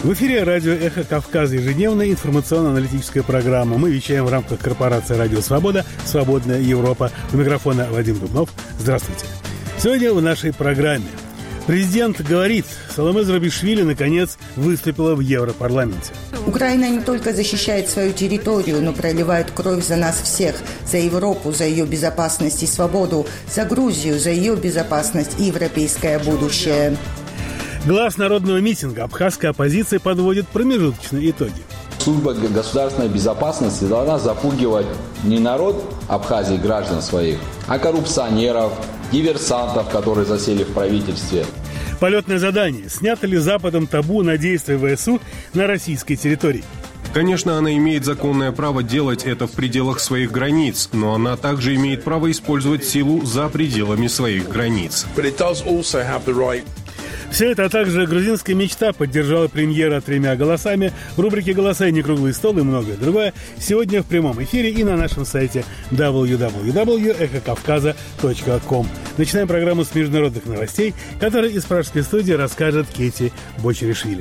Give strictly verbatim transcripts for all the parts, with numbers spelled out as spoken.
В эфире радио «Эхо Кавказа», ежедневная информационно-аналитическая программа. Мы вещаем в рамках корпорации «Радио Свобода», «Свободная Европа». У микрофона Вадим Дубнов. Здравствуйте. Сегодня в нашей программе. Президент говорит, Саломе Зурабишвили наконец выступила в Европарламенте. Украина не только защищает свою территорию, но проливает кровь за нас всех. За Европу, за ее безопасность и свободу. За Грузию, за ее безопасность и европейское будущее. Глав народного митинга абхазская оппозиция подводит промежуточные итоги. Служба государственной безопасности должна запугивать не народ Абхазии, граждан своих, а коррупционеров, диверсантов, которые засели в правительстве. Полетное задание. Снято ли Западом табу на действия ВСУ на российской территории? Конечно, она имеет законное право делать это в пределах своих границ, но она также имеет право использовать силу за пределами своих границ. Все это, а также грузинская мечта поддержала премьера тремя голосами. В рубрике «Голоса и некруглый стол» и многое другое сегодня в прямом эфире и на нашем сайте дабл ю дабл ю дабл ю точка эхо кавказа точка ком. Начинаем программу с международных новостей, которые из пражской студии расскажет Кети Бочеришвили.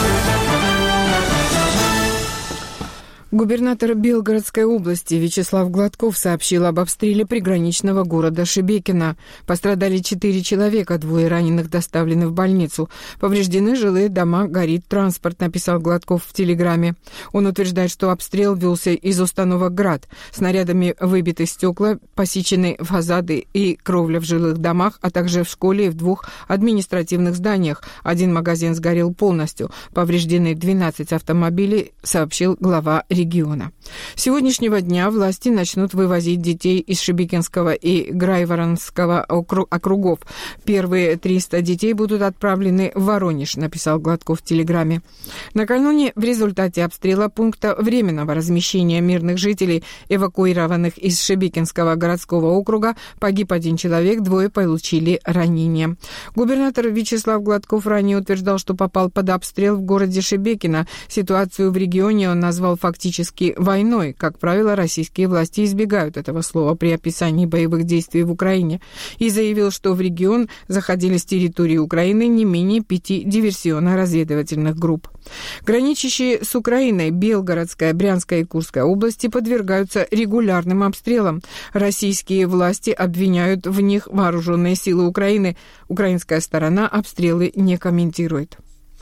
Губернатор Белгородской области Вячеслав Гладков сообщил об обстреле приграничного города Шебекино. Пострадали четыре человека, двое раненых доставлены в больницу. Повреждены жилые дома, горит транспорт, написал Гладков в телеграме. Он утверждает, что обстрел велся из установок «Град». Снарядами выбиты стекла, посечены фасады и кровля в жилых домах, а также в школе и в двух административных зданиях. Один магазин сгорел полностью. Повреждены двенадцать автомобилей, сообщил глава региона. региона. С сегодняшнего дня власти начнут вывозить детей из Шебекинского и Грайворонского округов. Первые триста детей будут отправлены в Воронеж, написал Гладков в телеграме. Накануне в результате обстрела пункта временного размещения мирных жителей, эвакуированных из Шебекинского городского округа, погиб один человек, двое получили ранения. Губернатор Вячеслав Гладков ранее утверждал, что попал под обстрел в городе Шебекино. Ситуацию в регионе он назвал фактически войной. Как правило, российские власти избегают этого слова при описании боевых действий в Украине. И заявил, что в регион заходили с территории Украины не менее пяти диверсионно-разведывательных групп. Граничащие с Украиной Белгородская, Брянская и Курская области подвергаются регулярным обстрелам. Российские власти обвиняют в них вооруженные силы Украины. Украинская сторона обстрелы не комментирует.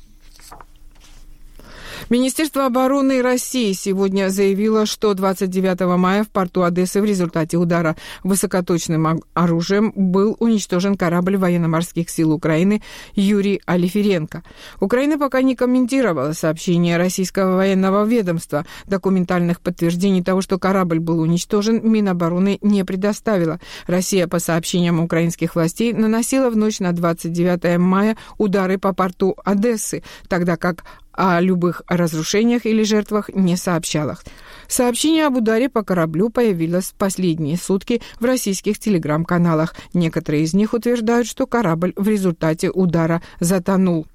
Министерство обороны России сегодня заявило, что двадцать девятого мая в порту Одессы в результате удара высокоточным оружием был уничтожен корабль военно-морских сил Украины «Юрий Алиференко». Украина пока не комментировала сообщение российского военного ведомства. Документальных подтверждений того, что корабль был уничтожен, Минобороны не предоставила. Россия, по сообщениям украинских властей, наносила в ночь на двадцать девятое мая удары по порту Одессы, тогда как о любых разрушениях или жертвах не сообщалось. Сообщение об ударе по кораблю появилось в последние сутки в российских телеграм-каналах. Некоторые из них утверждают, что корабль в результате удара затонул.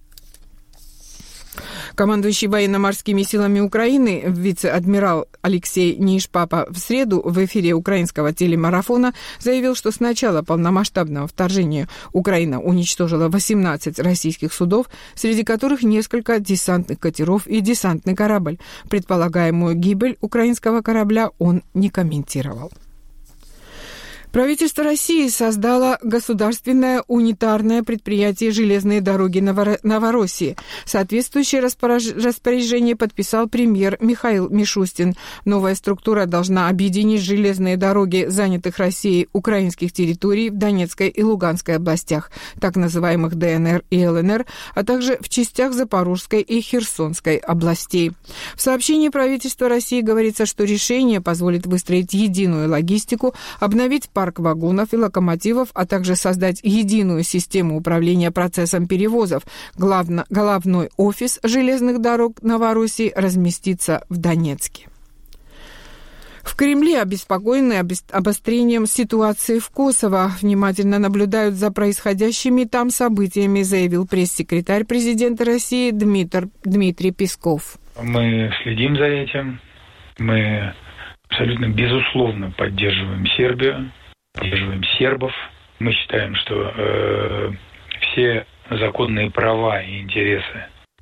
Командующий военно-морскими силами Украины, вице-адмирал Алексей Нейшпапа, в среду в эфире украинского телемарафона заявил, что с начала полномасштабного вторжения Украина уничтожила восемнадцать российских судов, среди которых несколько десантных катеров и десантный корабль. Предполагаемую гибель украинского корабля он не комментировал. Правительство России создало государственное унитарное предприятие «Железные дороги Новороссии». Соответствующее распоряжение подписал премьер Михаил Мишустин. Новая структура должна объединить железные дороги занятых Россией украинских территорий в Донецкой и Луганской областях, так называемых ДНР и ЛНР, а также в частях Запорожской и Херсонской областей. В сообщении правительства России говорится, что решение позволит выстроить единую логистику, обновить парк парк вагонов и локомотивов, а также создать единую систему управления процессом перевозов. Главно, головной офис железных дорог Новороссии разместится в Донецке. В Кремле обеспокоены обострением ситуации в Косово. Внимательно наблюдают за происходящими там событиями, заявил пресс-секретарь президента России Дмитр, Дмитрий Песков. Мы следим за этим. Мы абсолютно безусловно поддерживаем Сербию, поддерживаем сербов. Мы считаем, что э, все законные права и интересы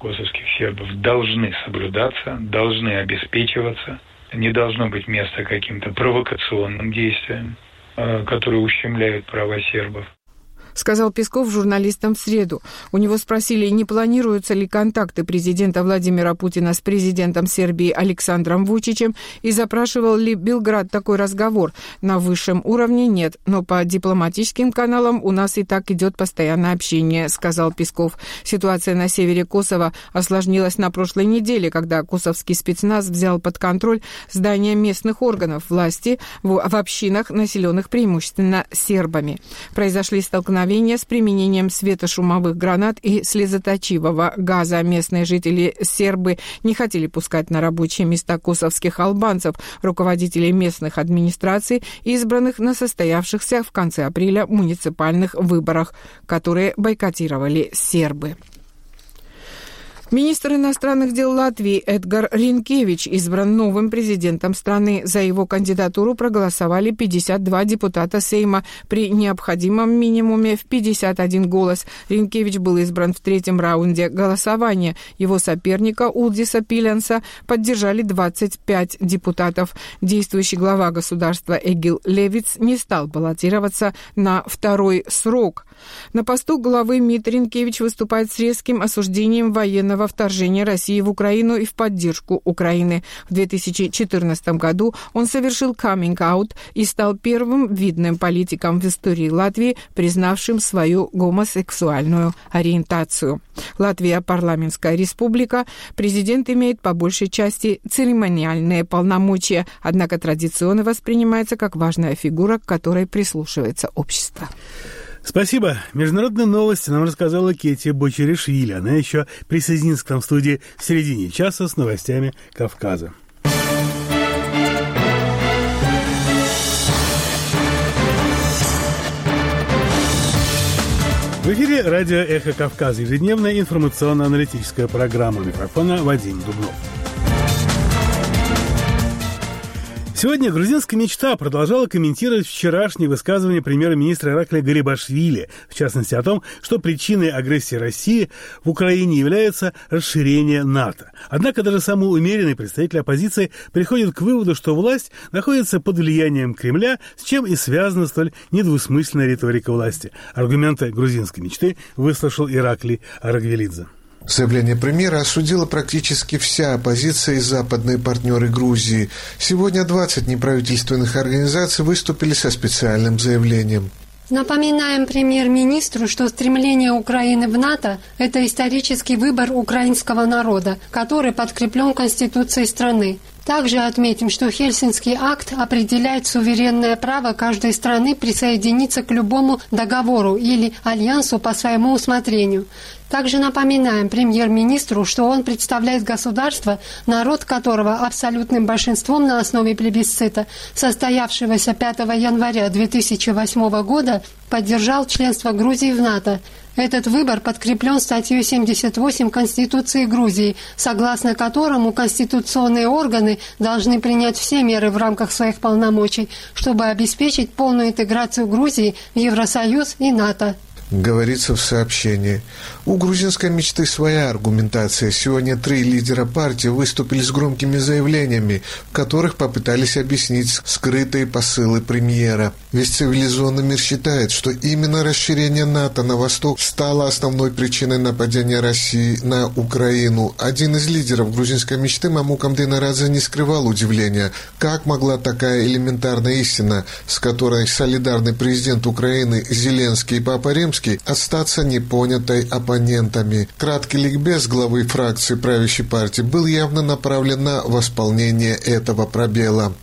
косовских сербов должны соблюдаться, должны обеспечиваться. Не должно быть места каким-то провокационным действиям, которые ущемляют права сербов. Сказал Песков журналистам в среду. У него спросили, не планируются ли контакты президента Владимира Путина с президентом Сербии Александром Вучичем и запрашивал ли Белград такой разговор. На высшем уровне нет, но по дипломатическим каналам у нас и так идет постоянное общение, сказал Песков. Ситуация на севере Косово осложнилась на прошлой неделе, когда косовский спецназ взял под контроль здания местных органов власти в, в общинах, населенных преимущественно сербами. Произошли столкновения с применением светошумовых гранат и слезоточивого газа. Местные жители сербы не хотели пускать на рабочие места косовских албанцев, руководителей местных администраций, избранных на состоявшихся в конце апреля муниципальных выборах, которые бойкотировали сербы. Министр иностранных дел Латвии Эдгар Ринкевич избран новым президентом страны. За его кандидатуру проголосовали пятьдесят два депутата Сейма при необходимом минимуме в пятьдесят один голос. Ринкевич был избран в третьем раунде голосования. Его соперника Улдиса Пиленса поддержали двадцать пять депутатов. Действующий глава государства Эгил Левиц не стал баллотироваться на второй срок. На посту главы МИД Ринкевич выступает с резким осуждением военного вторжения России в Украину и в поддержку Украины. В две тысячи четырнадцатом году он совершил каминг-аут и стал первым видным политиком в истории Латвии, признавшим свою гомосексуальную ориентацию. Латвия – парламентская республика. Президент имеет по большей части церемониальные полномочия, однако традиционно воспринимается как важная фигура, к которой прислушивается общество. Спасибо. Международные новости нам рассказала Кетти Бочеришвили. Она еще присоединится к нам в студии в середине часа с новостями Кавказа. В эфире радио «Эхо Кавказа», ежедневная информационно-аналитическая программа. У микрофона Вадим Дубнов. Сегодня грузинская мечта продолжала комментировать вчерашнее высказывание премьер-министра Ираклия Гарибашвили, в частности о том, что причиной агрессии России в Украине является расширение НАТО. Однако даже самый умеренный представитель оппозиции приходит к выводу, что власть находится под влиянием Кремля, с чем и связана столь недвусмысленная риторика власти. Аргументы грузинской мечты выслушал Ираклий Арагвелидзе. Заявление премьера осудила практически вся оппозиция и западные партнеры Грузии. Сегодня двадцать неправительственных организаций выступили со специальным заявлением. Напоминаем премьер-министру, что стремление Украины в НАТО – это исторический выбор украинского народа, который подкреплен Конституцией страны. Также отметим, что Хельсинский акт определяет суверенное право каждой страны присоединиться к любому договору или альянсу по своему усмотрению. Также напоминаем премьер-министру, что он представляет государство, народ которого абсолютным большинством на основе плебисцита, состоявшегося пятого января две тысячи восьмого года, поддержал членство Грузии в НАТО. Этот выбор подкреплен статьей семьдесят восемь Конституции Грузии, согласно которому конституционные органы должны принять все меры в рамках своих полномочий, чтобы обеспечить полную интеграцию Грузии в Евросоюз и НАТО. Говорится в сообщении. У грузинской мечты своя аргументация. Сегодня три лидера партии выступили с громкими заявлениями, в которых попытались объяснить скрытые посылы премьера. Весь цивилизованный мир считает, что именно расширение НАТО на восток стало основной причиной нападения России на Украину. Один из лидеров грузинской мечты, Мамукам Дынарадзе, не скрывал удивления, как могла такая элементарная истина, с которой солидарный президент Украины Зеленский и Папа Римский, остаться непонятой оппонентами. Краткий ликбез главы фракции правящей партии был явно направлен на восполнение этого пробела.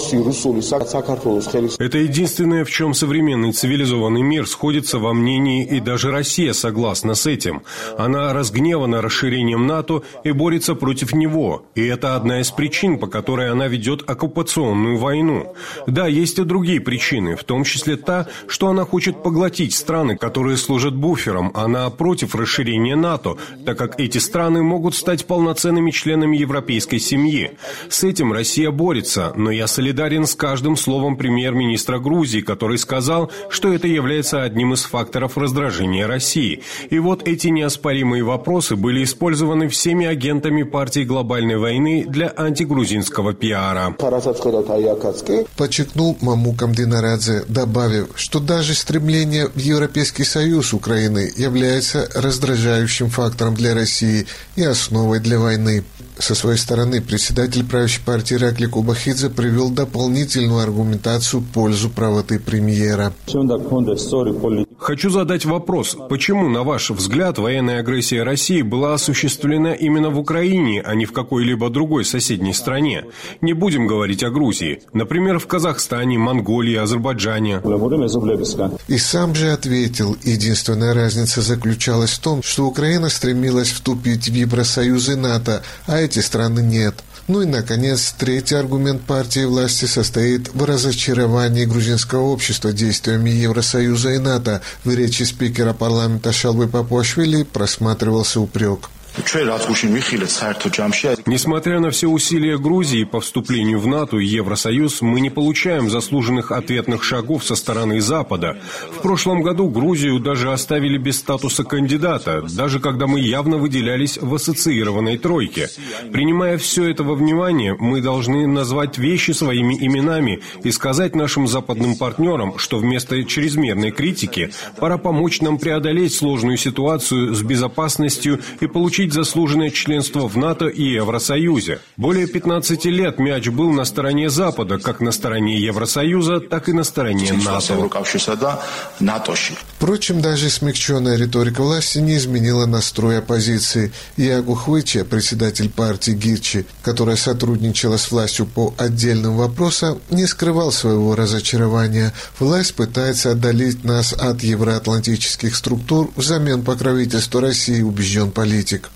Это единственное, в чем современный цивилизованный мир сходится во мнении, и даже Россия согласна с этим. Она разгневана расширением НАТО и борется против него. И это одна из причин, по которой она ведет оккупационную войну. Да, есть и другие причины, в том числе та, что она хочет поглотить страны, которые которые служат буфером. Она против расширения НАТО, так как эти страны могут стать полноценными членами европейской семьи. С этим Россия борется, но я солидарен с каждым словом премьер-министра Грузии, который сказал, что это является одним из факторов раздражения России. И вот эти неоспоримые вопросы были использованы всеми агентами партии глобальной войны для антигрузинского пиара. Подчеркнул Мамукам Динарадзе, добавив, что даже стремление в Европейский Союз Украины является раздражающим фактором для России и основой для войны. Со своей стороны, председатель правящей партии Иракли Кубахидзе привел дополнительную аргументацию в пользу правоты премьера. Хочу задать вопрос. Почему, на ваш взгляд, военная агрессия России была осуществлена именно в Украине, а не в какой-либо другой соседней стране? Не будем говорить о Грузии. Например, в Казахстане, Монголии, Азербайджане. И сам же ответил, единственная разница заключалась в том, что Украина стремилась вступить в Евросоюз и НАТО, а эти страны нет. Ну и, наконец, третий аргумент партии власти состоит в разочаровании грузинского общества действиями Евросоюза и НАТО. В речи спикера парламента Шалвы Папуашвили просматривался упрек. Несмотря на все усилия Грузии по вступлению в НАТО и Евросоюз, мы не получаем заслуженных ответных шагов со стороны Запада. В прошлом году Грузию даже оставили без статуса кандидата, даже когда мы явно выделялись в ассоциированной тройке. Принимая все это во внимание, мы должны назвать вещи своими именами и сказать нашим западным партнерам, что вместо чрезмерной критики пора помочь нам преодолеть сложную ситуацию с безопасностью и получить заслуженное членство в НАТО и Евросоюзе. Более пятнадцати лет мяч был на стороне Запада, как на стороне Евросоюза, так и на стороне НАТО. Впрочем, даже смягченная риторика власти не изменила настрой оппозиции. Ягу Хвыча, председатель партии Гирчи, которая сотрудничала с властью по отдельным вопросам, не скрывал своего разочарования. Власть пытается отдалить нас от евроатлантических структур взамен покровительства России, убежден политик.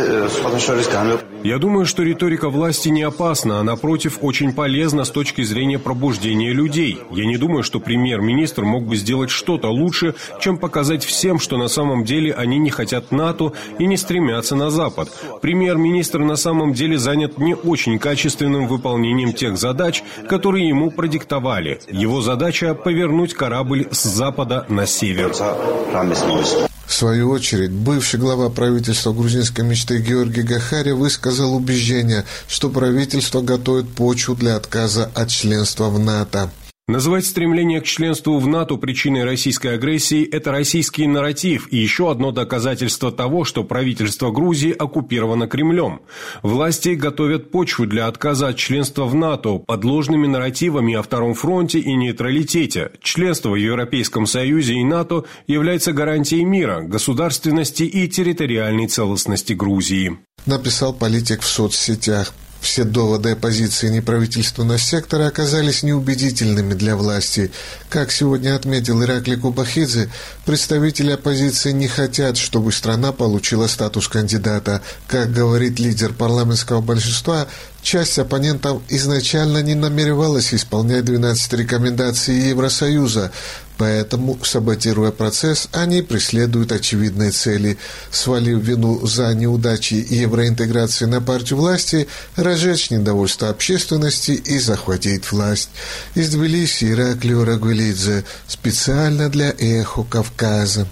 Я думаю, что риторика власти не опасна, а напротив очень полезна с точки зрения пробуждения людей. Я не думаю, что премьер-министр мог бы сделать что-то лучше, чем показать всем, что на самом деле они не хотят НАТО и не стремятся на Запад. Премьер-министр на самом деле занят не очень качественным выполнением тех задач, которые ему продиктовали. Его задача – повернуть корабль с запада на север. В свою очередь, бывший глава правительства грузинской мечты Георгий Гахари высказал убеждение, что правительство готовит почву для отказа от членства в НАТО. Называть стремление к членству в НАТО причиной российской агрессии – это российский нарратив и еще одно доказательство того, что правительство Грузии оккупировано Кремлем. Власти готовят почву для отказа от членства в НАТО под ложными нарративами о Втором фронте и нейтралитете. Членство в Европейском Союзе и НАТО является гарантией мира, государственности и территориальной целостности Грузии. Написал политик в соцсетях. Все доводы оппозиции неправительственного сектора оказались неубедительными для власти. Как сегодня отметил Иракли Кубахидзе, представители оппозиции не хотят, чтобы страна получила статус кандидата. Как говорит лидер парламентского большинства, часть оппонентов изначально не намеревалась исполнять двенадцать рекомендаций Евросоюза, поэтому, саботируя процесс, они преследуют очевидные цели. Свалив вину за неудачи евроинтеграции на партию власти, разжечь недовольство общественности и захватить власть. Из Тбилиси Ираклио Рагулидзе, специально для «Эхо Кавказа».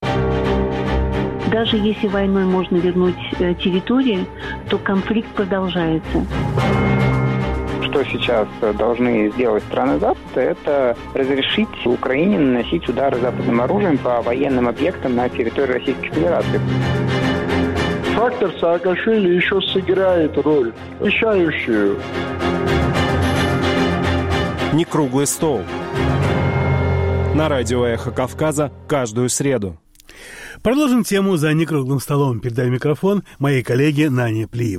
Даже если войной можно вернуть территории, то конфликт продолжается. Что сейчас должны сделать страны Запада, это разрешить Украине наносить удары западным оружием по военным объектам на территории Российской Федерации. Фактор Саакашвили еще сыграет роль, решающую. Не круглый стол. На радио «Эхо Кавказа» каждую среду. Продолжим тему за некруглым столом. Передаю микрофон моей коллеге Нане Плиевой.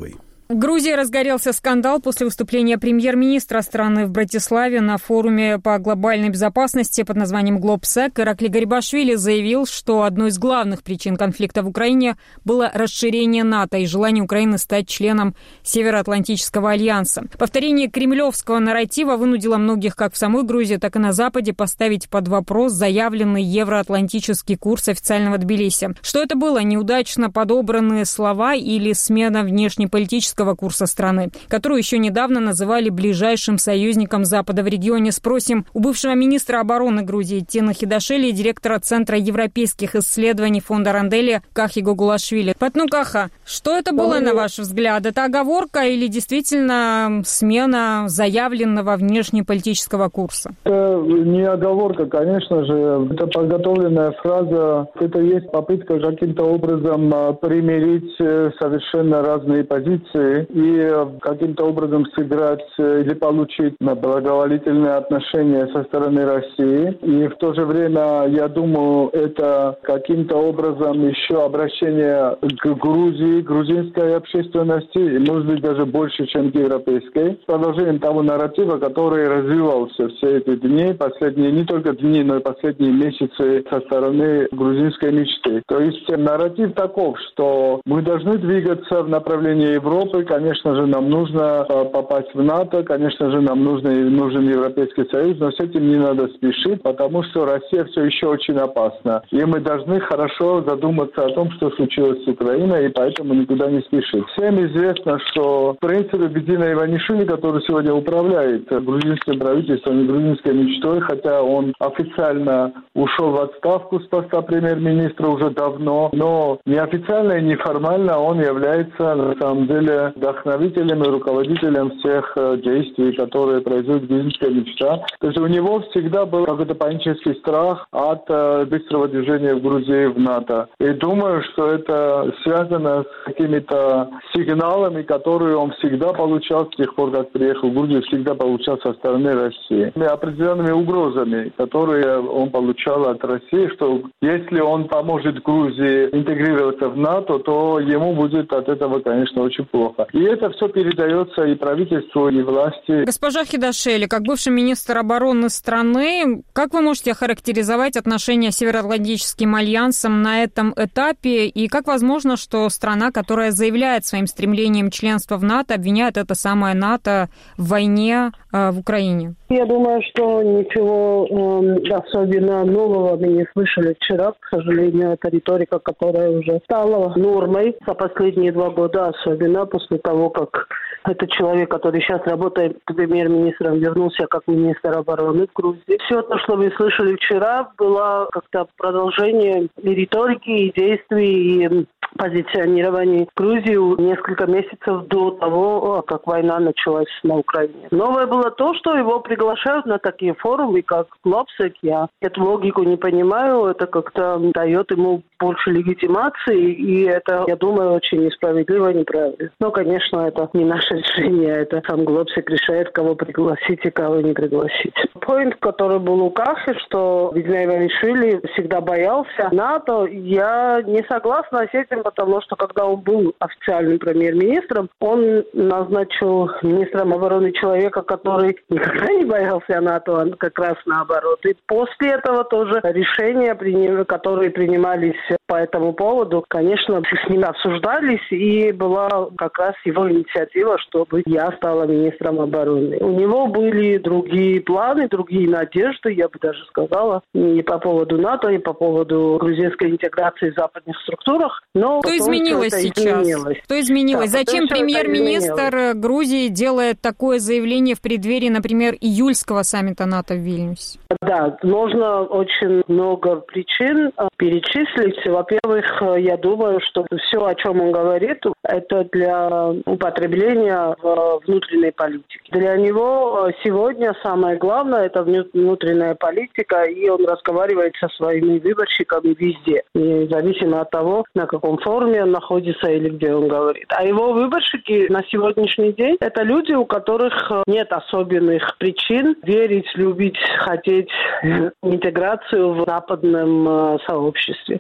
В Грузии разгорелся скандал после выступления премьер-министра страны в Братиславе на форуме по глобальной безопасности под названием «Глобсек». Иракли Гарибашвили заявил, что одной из главных причин конфликта в Украине было расширение НАТО и желание Украины стать членом Североатлантического альянса. Повторение кремлевского нарратива вынудило многих как в самой Грузии, так и на Западе поставить под вопрос заявленный евроатлантический курс официального Тбилиси. Что это было? Неудачно подобранные слова или смена внешнеполитического курса страны, которую еще недавно называли ближайшим союзником Запада в регионе? Спросим у бывшего министра обороны Грузии Тины Хидашели и директора Центра европейских исследований фонда Рандели Кахи Гогулашвили. Патну Каха, что это было, на ваш взгляд? Это оговорка или действительно смена заявленного внешнеполитического курса? Это не оговорка, конечно же. Это подготовленная фраза. Это есть попытка каким-то образом примирить совершенно разные позиции и каким-то образом сыграть или получить благоволительные отношения со стороны России. И в то же время, я думаю, это каким-то образом еще обращение к Грузии, грузинской общественности, и, может быть, даже больше, чем к европейской, продолжением того нарратива, который развивался все эти дни, последние, не только дни, но и последние месяцы со стороны грузинской мечты. То есть нарратив таков, что мы должны двигаться в направлении Европы. Конечно же, нам нужно попасть в НАТО, конечно же, нам нужно, нужен Европейский Союз, но с этим не надо спешить, потому что Россия все еще очень опасна. И мы должны хорошо задуматься о том, что случилось с Украиной, и поэтому никуда не спешить. Всем известно, что, в принципе, Бедина Иванишвили, который сегодня управляет грузинским правительством и грузинской мечтой, хотя он официально ушел в отставку с поста премьер-министра уже давно, но неофициально и неформально он является, на самом деле, вдохновителем и руководителем всех действий, которые производит грузинская мечта. То есть у него всегда был какой-то панический страх от э, быстрого движения в Грузии в НАТО. И думаю, что это связано с какими-то сигналами, которые он всегда получал с тех пор, как приехал в Грузию, всегда получал со стороны России. И определенными угрозами, которые он получал от России, что если он поможет Грузии интегрироваться в НАТО, то ему будет от этого, конечно, очень плохо. И это все передается и правительству, и власти. Госпожа Хидашели, как бывший министр обороны страны, как вы можете охарактеризовать отношения с Североатлантическим альянсом на этом этапе? И как возможно, что страна, которая заявляет своим стремлением членства в НАТО, обвиняет это самое НАТО в войне э, в Украине? Я думаю, что ничего э, особенно нового мы не слышали вчера. К сожалению, это риторика, которая уже стала нормой за последние два года, особенно после того, как этот человек, который сейчас работает премьер-министром, вернулся как министр обороны в Грузии. Все то, что вы слышали вчера, было как-то продолжение и риторики, и действий, и позиционирования Грузии несколько месяцев до того, как война началась на Украине. Новое было то, что его приглашают на такие форумы, как Глобсек. Я эту логику не понимаю. Это как-то дает ему больше легитимации, и это, я думаю, очень несправедливо и неправильно. Но, конечно, это не наше решение. Это сам Глобсек решает, кого пригласить и кого не пригласить. Поинт, который был у Кахи, что Бедина Иванишвили всегда боялся НАТО, я не согласна с этим, потому что, когда он был официальным премьер-министром, он назначил министром обороны человека, который никогда не боялся НАТО, а как раз наоборот. И после этого тоже решения, которые принимались по этому поводу, конечно, с ним обсуждались, и была как раз его инициатива, чтобы я стала министром обороны. У него были другие планы, другие надежды, я бы даже сказала, и по поводу НАТО, и по поводу грузинской интеграции в западных структурах. Но что изменилось сейчас? Изменилось. Что изменилось? Да, зачем премьер-министр Грузии делает такое заявление в преддверии, например, июльского саммита НАТО в Вильнюсе? Да, можно очень много причин перечислить. Во-первых, я думаю, что все, о чем он говорит, это для употребления в внутренней политике. Для него сегодня самое главное – это внутренняя политика, и он разговаривает со своими выборщиками везде, независимо от того, на каком форуме он находится или где он говорит. А его выборщики на сегодняшний день – это люди, у которых нет особенных причин верить, любить, хотеть интеграцию в западном сообществе. А с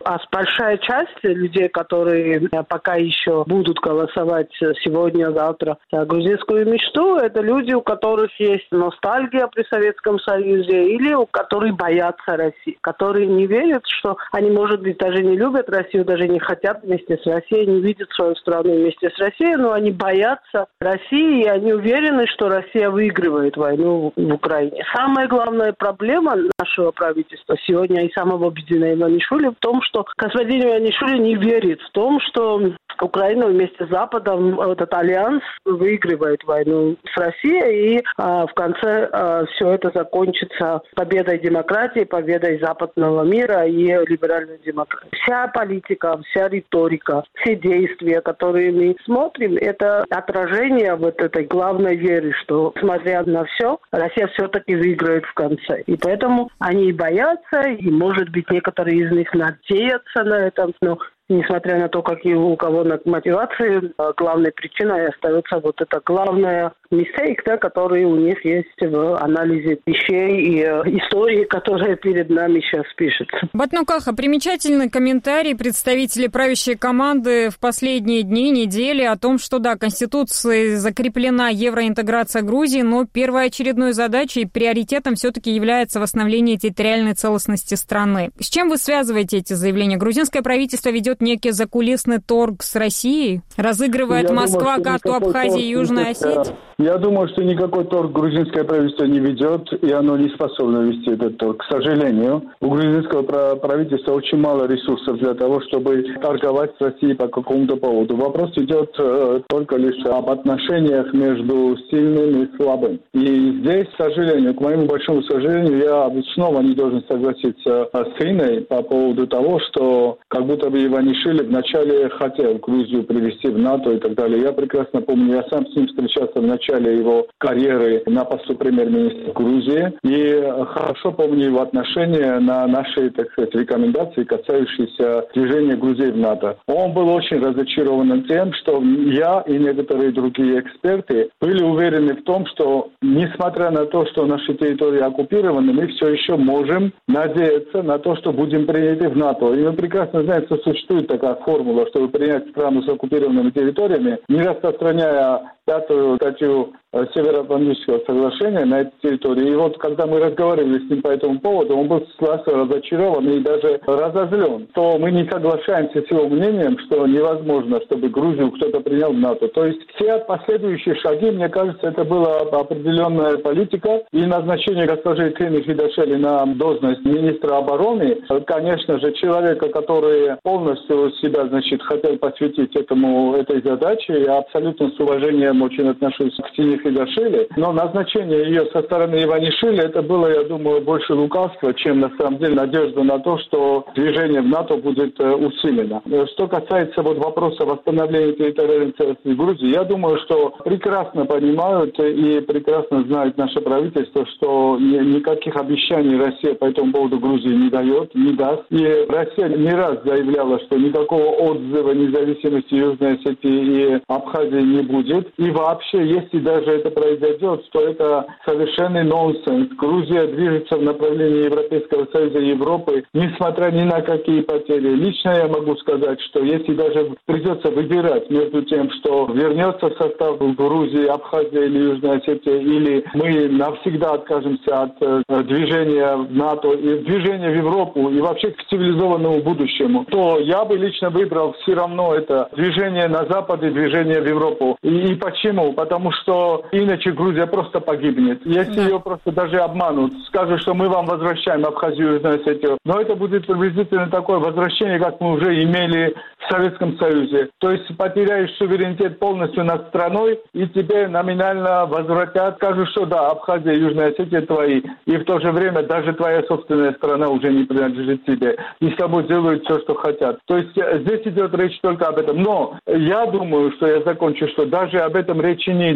большая часть людей, которые пока еще будут голосовать сегодня, завтра за грузинскую мечту, это люди, у которых есть ностальгия при Советском Союзе или у которых боятся России, которые не верят, что они, может быть, даже не любят Россию, даже не хотят вместе с Россией, не видят свою страну вместе с Россией, но они боятся России, и они уверены, что Россия выигрывает войну в Украине. Самая главная проблема нашего правительства сегодня и самого Бедина Иванишвили в том, что господин Иванишвили не верит в том, что Украина вместе с Западом, этот альянс, выигрывает войну с Россией, и а, в конце а, все это закончится победой демократии, победой западного мира и либеральной демократии. Вся политика, вся риторика, все действия, которые мы смотрим, это отражение вот этой главной веры, что, несмотря на все, Россия все-таки выиграет в конце. И поэтому они и боятся, и, может быть, некоторые из них надеются на это, но несмотря на то, какие у кого мотивации, главной причиной остается вот эта главная mistake, да, который у них есть в анализе вещей и истории, которая перед нами сейчас пишется. Батнукаха, примечательный комментарий представителей правящей команды в последние дни, недели о том, что да, Конституцией закреплена евроинтеграция Грузии, но первоочередной задачей и приоритетом все-таки является восстановление территориальной целостности страны. С чем вы связываете эти заявления? Грузинское правительство ведет некий закулисный торг с Россией? Разыгрывает Я Москва думаю, карту Абхазии и Южной Осетии? Я думаю, что никакой торг грузинское правительство не ведет, и оно не способно вести этот торг. К сожалению, у грузинского правительства очень мало ресурсов для того, чтобы торговать с Россией по какому-то поводу. Вопрос идет э, только лишь об отношениях между сильным и слабым. И здесь, к сожалению, к моему большому сожалению, я снова не должен согласиться с Иной по поводу того, что как будто бы Иванишвили вначале хотел Грузию привести в НАТО и так далее. Я прекрасно помню, я сам с ним встречался в начале его карьеры на посту премьер-министра Грузии. И хорошо помню его отношение на наши, так сказать, рекомендации, касающиеся движения Грузии в НАТО. Он был очень разочарован тем, что я и некоторые другие эксперты были уверены в том, что, несмотря на то, что наши территории оккупированы, мы все еще можем надеяться на то, что будем приняты в НАТО. И мы прекрасно знаем, что существует такая формула, чтобы принять страну с оккупированными территориями, не распространяя пятую статью Североатлантического соглашения на этой территории. И вот, когда мы разговаривали с ним по этому поводу, он был разочарован и даже разозлен, то мы не соглашаемся с его мнением, что невозможно, чтобы Грузию кто-то принял в НАТО. То есть все последующие шаги, мне кажется, это была определенная политика, и назначение госпожи Тины Фидашели на должность министра обороны, конечно же, человека, который полностью себя, значит, хотел посвятить этому, этой задаче, я абсолютно с уважением очень отношусь к Тине Фидашели, но назначение ее со стороны Иванишвили, это было, я думаю, больше лукавство, чем на самом деле надежда на то, что движение в НАТО будет усилено. Что касается вот вопроса восстановления территориальной целостности Грузии, я думаю, что прекрасно понимают и прекрасно знает наше правительство, что никаких обещаний Россия по этому поводу Грузии не дает, не даст. И Россия не раз заявляла, что никакого отзыва независимости Южной Осетии и Абхазии не будет. И вообще, если даже это произойдет, то это совершенный нонсенс. Грузия движется в направлении Европейского Союза и Европы, несмотря ни на какие потери. Лично я могу сказать, что если даже придется выбирать между тем, что вернется в состав Грузии, Абхазия или Южная Осетия, или мы навсегда откажемся от э, движения в НАТО и движения в Европу и вообще к цивилизованному будущему, то я бы лично выбрал все равно это движение на Запад и движение в Европу. И, и почему? Потому что иначе Грузия просто погибнет. Если ее просто даже обманут, скажут, что мы вам возвращаем Абхазию и Южную Осетию, но это будет приблизительно такое возвращение, как мы уже имели в Советском Союзе. То есть потеряешь суверенитет полностью над страной, и тебе номинально возвратят, скажут, что да, Абхазия и Южная Осетия твои, и в то же время даже твоя собственная страна уже не принадлежит тебе, и с тобой делают все, что хотят. То есть здесь идет речь только об этом. Но я думаю, что я закончу, что даже об этом речи не идет. Просто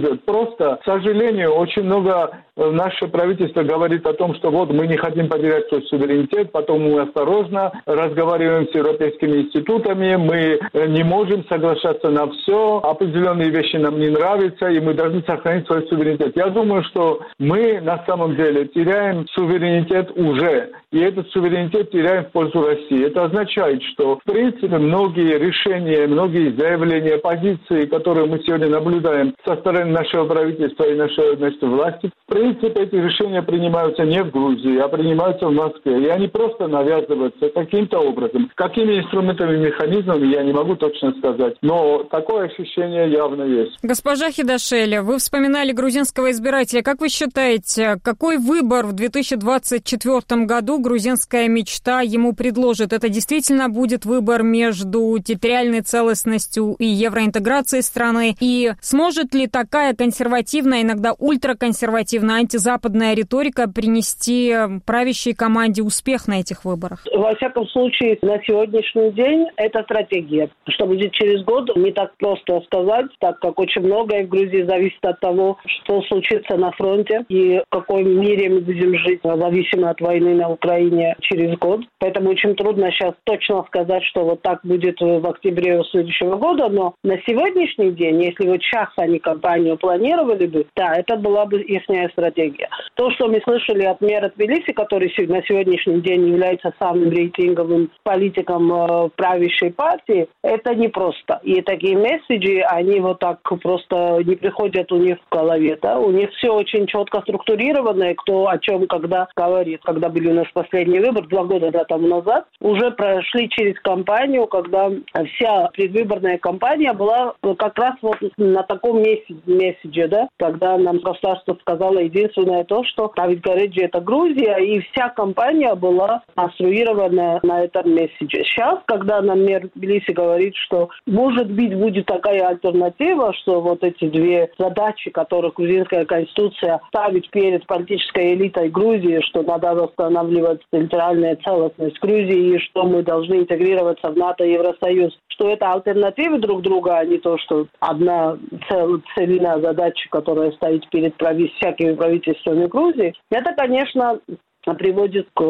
просто, к сожалению, очень много наше правительство говорит о том, что вот мы не хотим потерять свой суверенитет, потом мы осторожно разговариваем с европейскими институтами, мы не можем соглашаться на все, определенные вещи нам не нравятся, и мы должны сохранить свой суверенитет. Я думаю, что мы на самом деле теряем суверенитет уже, и этот суверенитет теряем в пользу России. Это означает, что в принципе многие решения, многие заявления, позиции, которые мы сегодня наблюдаем со стороны нашего правительства и нашей, значит, власти, в принципе эти решения принимаются не в Грузии, а принимаются в Москве. И они просто навязываются каким-то образом. Какими инструментами, механизмами, я не могу точно сказать. Но такое ощущение явно есть. Госпожа Хидашели, вы вспоминали грузинского избирателя. Как вы считаете, какой выбор в две тысячи двадцать четвёртом году грузинская мечта ему предложит? Это действительно будет выбор между территориальной целостностью и евроинтеграцией страны? И сможет ли такая консервативная, иногда ультраконсервативная, антизападная риторика принести правящей команде успех на этих выборах? Во всяком случае, на сегодняшний день это стратегия. Что будет через год, не так просто сказать, так как очень многое в Грузии зависит от того, что случится на фронте и в каком мире мы будем жить, зависимо от войны на Украине через год. Поэтому очень трудно сейчас точно сказать, что вот так будет в октябре следующего года, но на сегодняшний день, если вот сейчас они кампанию планировали бы, да, это была бы их стратегия. То, что мы слышали от мэра Тбилиси, который на сегодняшний день является самым рейтинговым политиком э, правящей партии, это непросто. И такие месседжи, они вот так просто не приходят у них в голове. Да? У них все очень четко структурировано, кто о чем когда говорит. Когда были у нас последний выбор, два года да, тому назад, уже прошли через кампанию, когда вся предвыборная кампания была как раз вот на таком месседже, да? Когда нам государство сказало единственное то, что Давид Гареджи это Грузия, и вся кампания была конструирована на этом месседже. Сейчас, когда нам мэр Тбилиси говорит, что может быть будет такая альтернатива, что вот эти две задачи, которые грузинская конституция ставит перед политической элитой Грузии, что надо восстанавливать территориальную целостность Грузии и что мы должны интегрироваться в НАТО и Евросоюз, что это альтернативы друг друга, а не то, что одна цел, целевая задача, которая стоит перед прави, всякими правительствами Грузии, это, конечно, приводит к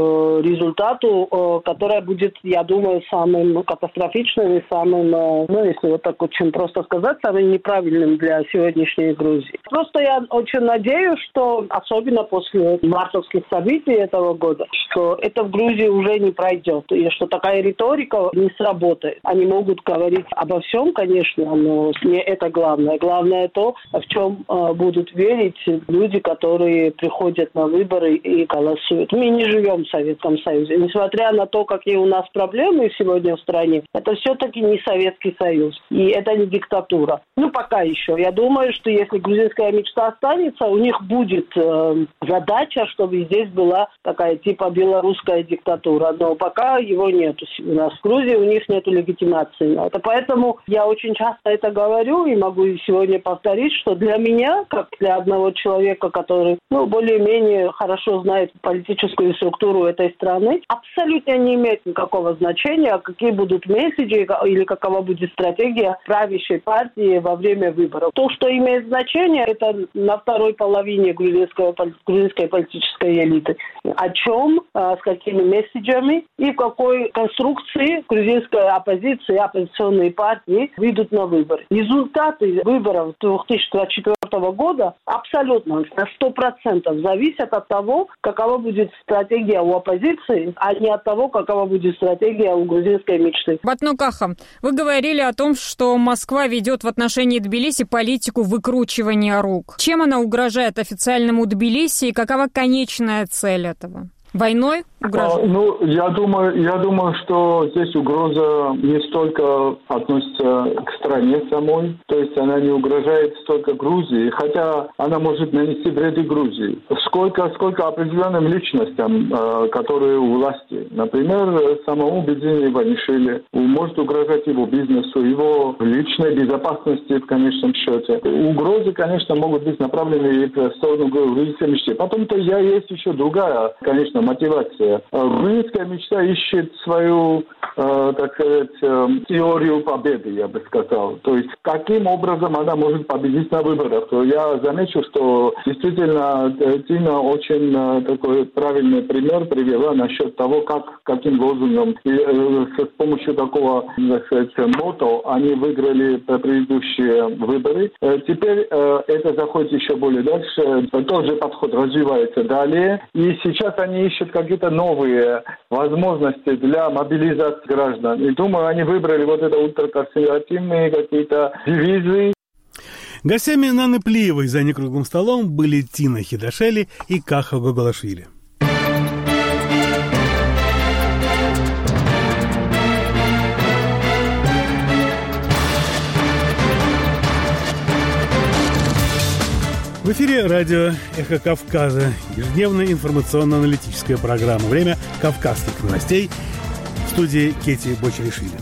результату, который будет, я думаю, самым катастрофичным и самым, ну, если вот так очень просто сказать, самым неправильным для сегодняшней Грузии. Просто я очень надеюсь, что, особенно после мартовских событий этого года, что это в Грузии уже не пройдет, и что такая риторика не сработает. Они могут говорить обо всем, конечно, но не это главное. Главное то, в чем будут верить люди, которые приходят на выборы и голосуют. Мы не живем в Советском Союзе. Несмотря на то, какие у нас проблемы сегодня в стране, это все-таки не Советский Союз. И это не диктатура. Ну, пока еще. Я думаю, что если грузинская мечта останется, у них будет э, задача, чтобы здесь была такая типа белорусская диктатура. Но пока его нет. У нас в Грузии у них нет легитимации. Это поэтому я очень часто это говорю и могу сегодня повторить, что для меня, как для одного человека, который ну, более-менее хорошо знает политическую структуру этой страны, абсолютно не имеет никакого значения, какие будут месседжи или какова будет стратегия правящей партии во время выборов. То, что имеет значение, это на второй половине грузинской, грузинской политической элиты. О чем, с какими месседжами и в какой конструкции грузинская оппозиция и оппозиционные партии выйдут на выборы. Результаты выборов две тысячи двадцать четвёртого года абсолютно на сто процентов зависят от того, какова будет стратегия у оппозиции, а не от того, какова будет стратегия у грузинской мечты. Батну Каха, вы говорили о том, что Москва ведет в отношении Тбилиси политику выкручивания рук. Чем она угрожает официальному Тбилиси и какова конечная цель этого? Войной угрожает? А, ну, я думаю, я думаю, что здесь угроза не столько относится к стране самой, то есть она не угрожает столько Грузии, хотя она может нанести вреды Грузии, сколько, сколько определенным личностям, э, которые у власти. Например, самому Бедзине Иванишвили может угрожать его бизнесу, его личной безопасности в конечном счете. Угрозы, конечно, могут быть направлены и в сторону грузинской мечты. Потом-то я есть еще другая, конечно, мотивация. Грузинская мечта ищет свою э, так сказать, э, теорию победы, я бы сказал. То есть, каким образом она может победить на выборах. То я замечу, что действительно Тина очень э, такой правильный пример привела насчет того, как, каким лозунгом и э, с помощью такого, так сказать, мото они выиграли предыдущие выборы. Э, теперь э, это заходит еще более дальше. Тот же подход развивается далее. И сейчас они ищут какие-то новые возможности для мобилизации граждан. И думаю, они выбрали вот это ультраконсервативные какие-то девизы. Гостями Наны Плиевой за некруглым столом были Тина Хидашели и Каха Гоголашвили. В эфире радио «Эхо Кавказа», ежедневная информационно-аналитическая программа «Время кавказских новостей», в студии Кети Бочеришвили.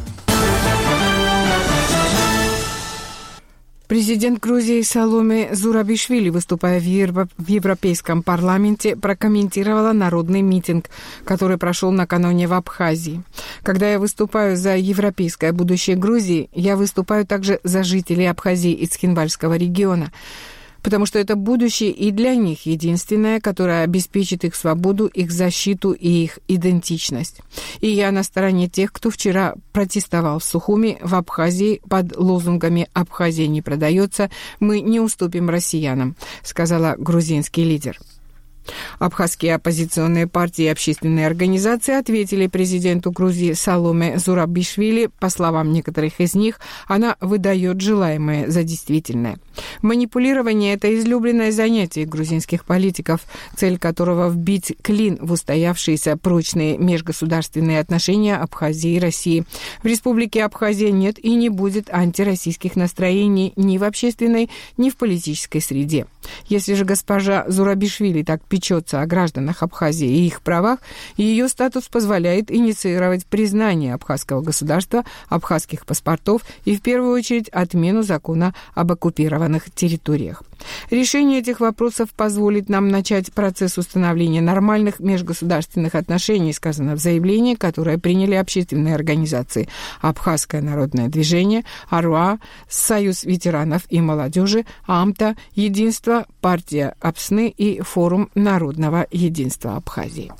Президент Грузии Саломе Зурабишвили, выступая в, Евро- в Европейском парламенте, прокомментировала народный митинг, который прошел накануне в Абхазии. Когда я выступаю за европейское будущее Грузии, я выступаю также за жителей Абхазии и Цхинвальского региона, потому что это будущее и для них единственное, которое обеспечит их свободу, их защиту и их идентичность. И я на стороне тех, кто вчера протестовал в Сухуми, в Абхазии, под лозунгами «Абхазия не продается, мы не уступим россиянам», сказала грузинский лидер. Абхазские оппозиционные партии и общественные организации ответили президенту Грузии Саломе Зурабишвили. По словам некоторых из них, она выдает желаемое за действительное. Манипулирование – это излюбленное занятие грузинских политиков, цель которого – вбить клин в устоявшиеся прочные межгосударственные отношения Абхазии и России. В республике Абхазия нет и не будет антироссийских настроений ни в общественной, ни в политической среде. Если же госпожа Зурабишвили так печется о гражданах Абхазии и их правах, ее статус позволяет инициировать признание абхазского государства, абхазских паспортов и, в первую очередь, отмену закона об оккупированных территориях. Решение этих вопросов позволит нам начать процесс установления нормальных межгосударственных отношений, сказано в заявлении, которое приняли общественные организации Абхазское народное движение, АРУА, Союз ветеранов и молодежи, АМТА, Единство, партия Апсны и Форум народного единства Абхазии.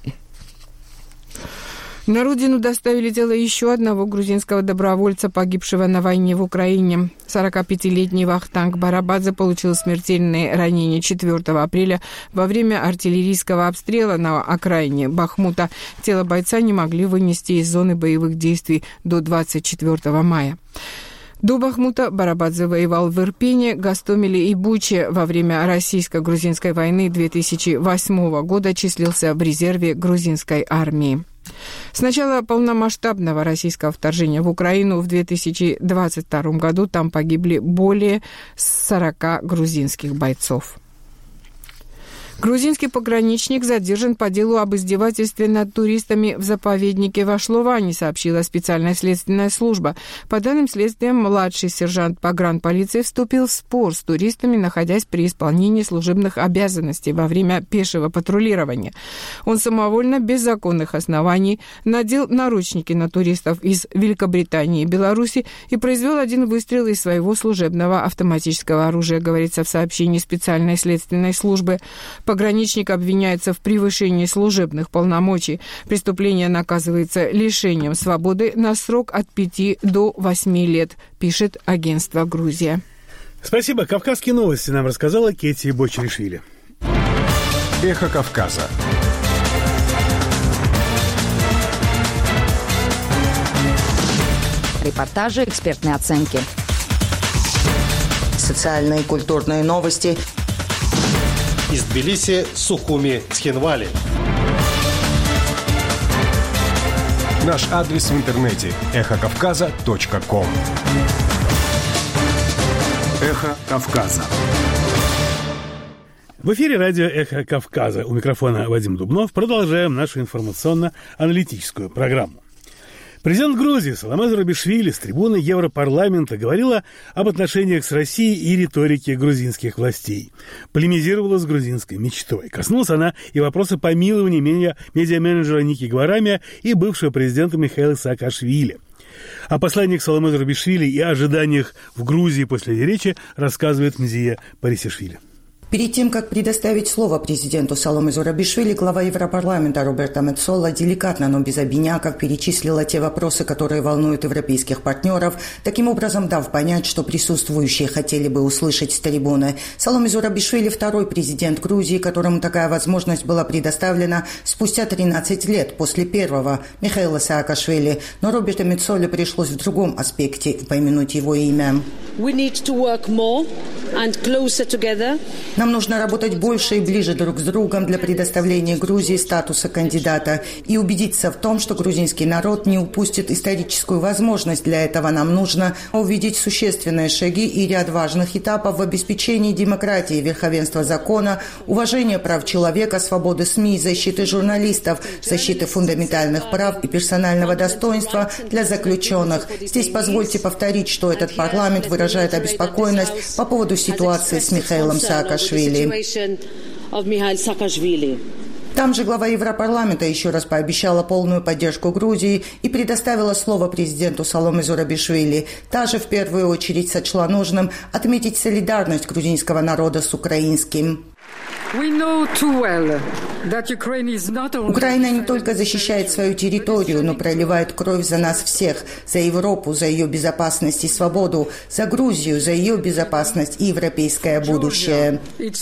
На родину доставили тело еще одного грузинского добровольца, погибшего на войне в Украине. сорокапятилетний Вахтанг Барабадзе получил смертельные ранения четвёртого апреля во время артиллерийского обстрела на окраине Бахмута. Тело бойца не могли вынести из зоны боевых действий до двадцать четвёртого мая. До Бахмута Барабадзе воевал в Ирпене, Гостомеле и Буче. Во время российско-грузинской войны две тысячи восьмого года числился в резерве грузинской армии. С начала полномасштабного российского вторжения в Украину в две тысячи двадцать втором году там погибли более сорока грузинских бойцов. Грузинский пограничник задержан по делу об издевательстве над туристами в заповеднике Вашловани, сообщила специальная следственная служба. По данным следствия, младший сержант погранполиции вступил в спор с туристами, находясь при исполнении служебных обязанностей во время пешего патрулирования. Он самовольно, без законных оснований, надел наручники на туристов из Великобритании и Беларуси и произвел один выстрел из своего служебного автоматического оружия, говорится в сообщении специальной следственной службы. Пограничник обвиняется в превышении служебных полномочий. Преступление наказывается лишением свободы на срок от пяти до восьми лет, пишет агентство «Грузия». Спасибо. Кавказские новости нам рассказала Кети Бочеришвили. Эхо Кавказа. Репортажи, экспертные оценки. Социальные и культурные новости. Из Тбилиси, Сухуми, Цхинвали. Наш адрес в интернете эхо кавказа точка ком. Эхо Кавказа. В эфире радио «Эхо Кавказа». У микрофона Вадим Дубнов. Продолжаем нашу информационно-аналитическую программу. Президент Грузии Саломе Зурабишвили с трибуны Европарламента говорила об отношениях с Россией и риторике грузинских властей. Полемизировала с грузинской мечтой. Коснулась она и вопроса помилования медиа- медиа-менеджера Ники Гварамия и бывшего президента Михаила Саакашвили. О посланиях Саломе Зурабишвили и ожиданиях в Грузии после речи рассказывает Мзия Парисишвили. Перед тем, как предоставить слово президенту Саломе Зурабишвили, глава Европарламента Роберта Меццола деликатно, но без обиняков перечислила те вопросы, которые волнуют европейских партнеров, таким образом дав понять, что присутствующие хотели бы услышать с трибуны. Саломе Зурабишвили – второй президент Грузии, которому такая возможность была предоставлена спустя тринадцать лет после первого Михаила Саакашвили, но Роберту Меццоле пришлось в другом аспекте упомянуть его имя. We need to work more and closer together. Нам нужно работать больше и ближе друг с другом для предоставления Грузии статуса кандидата и убедиться в том, что грузинский народ не упустит историческую возможность. Для этого нам нужно увидеть существенные шаги и ряд важных этапов в обеспечении демократии, верховенства закона, уважения прав человека, свободы СМИ, защиты журналистов, защиты фундаментальных прав и персонального достоинства для заключенных. Здесь позвольте повторить, что этот парламент выражает обеспокоенность по поводу ситуации с Михаилом Саакашвили. Там же глава Европарламента еще раз пообещала полную поддержку Грузии и предоставила слово президенту Саломе Зурабишвили. Та же в первую очередь сочла нужным отметить солидарность грузинского народа с украинским. Украина не только защищает свою территорию, но проливает кровь за нас всех, за Европу, за ее безопасность и свободу, за Грузию, за ее безопасность и европейское будущее.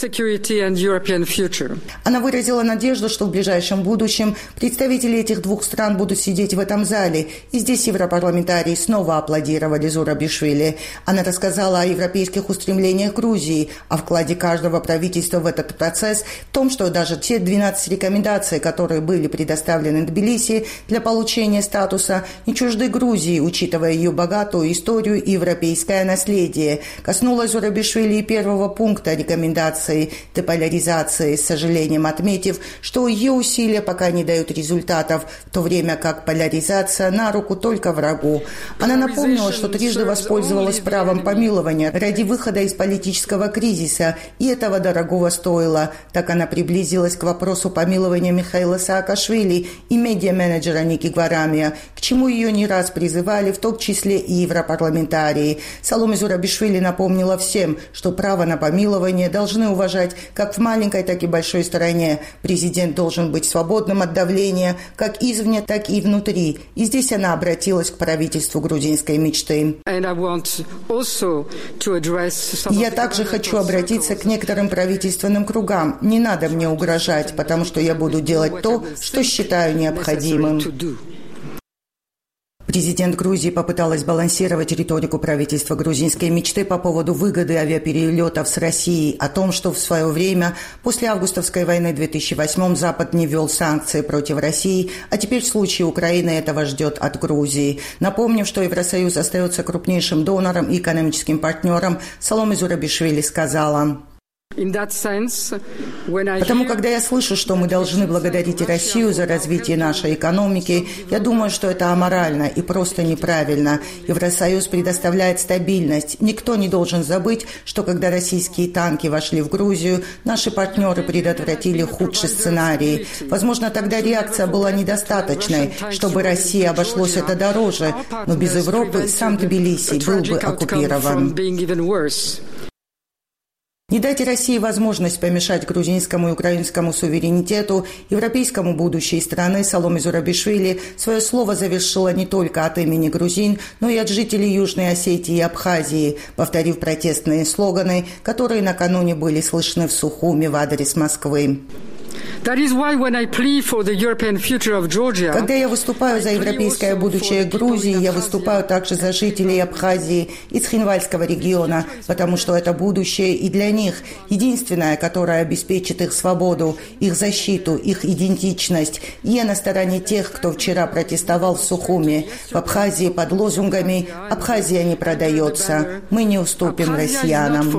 Она выразила надежду, что в ближайшем будущем представители этих двух стран будут сидеть в этом зале, и здесь европарламентарии снова аплодировали Зурабишвили. Она рассказала о европейских устремлениях Грузии, о вкладе каждого правительства в этот процесс, в том, что даже те двенадцать рекомендаций, которые были предоставлены Тбилиси для получения статуса, не чужды Грузии, учитывая ее богатую историю и европейское наследие. Коснулась Зурабишвили и первого пункта рекомендации деполяризации, с сожалением отметив, что ее усилия пока не дают результатов, в то время как поляризация на руку только врагу. Она напомнила, что трижды воспользовалась правом помилования ради выхода из политического кризиса, и этого дорогого стоило. Так она приблизилась к вопросу помилования Михаила Саакашвили и медиа-менеджера Ники Гварамия, к чему ее не раз призывали, в том числе и европарламентарии. Саломе Зурабишвили напомнила всем, что право на помилование должны уважать как в маленькой, так и большой стране. Президент должен быть свободным от давления как извне, так и внутри. И здесь она обратилась к правительству грузинской мечты. Я также хочу обратиться к некоторым правительственным кругам. Не надо мне угрожать, потому что я буду делать то, что считаю необходимым. Президент Грузии попыталась балансировать риторику правительства грузинской мечты по поводу выгоды авиаперелетов с Россией, о том, что в свое время, после августовской войны две тысячи восьмого, Запад не ввел санкции против России, а теперь в случае Украины этого ждет от Грузии. Напомним, что Евросоюз остается крупнейшим донором и экономическим партнером. Саломе Зурабишвили сказала: Потому, когда я слышу, что мы должны благодарить Россию за развитие нашей экономики, я думаю, что это аморально и просто неправильно. Евросоюз предоставляет стабильность. Никто не должен забыть, что когда российские танки вошли в Грузию, наши партнеры предотвратили худший сценарий. Возможно, тогда реакция была недостаточной, чтобы России обошлось это дороже, но без Европы сам Тбилиси был бы оккупирован. Не дайте России возможность помешать грузинскому и украинскому суверенитету, европейскому будущей страны. Саломе Зурабишвили свое слово завершила не только от имени грузин, но и от жителей Южной Осетии и Абхазии, повторив протестные слоганы, которые накануне были слышны в Сухуми в адрес Москвы. Когда я выступаю за европейское будущее Грузии, я выступаю также за жителей Абхазии и Цхинвальского региона, потому что это будущее и для них, единственное, которое обеспечит их свободу, их защиту, их идентичность. И я на стороне тех, кто вчера протестовал в Сухуми, в Абхазии под лозунгами «Абхазия не продается, мы не уступим россиянам».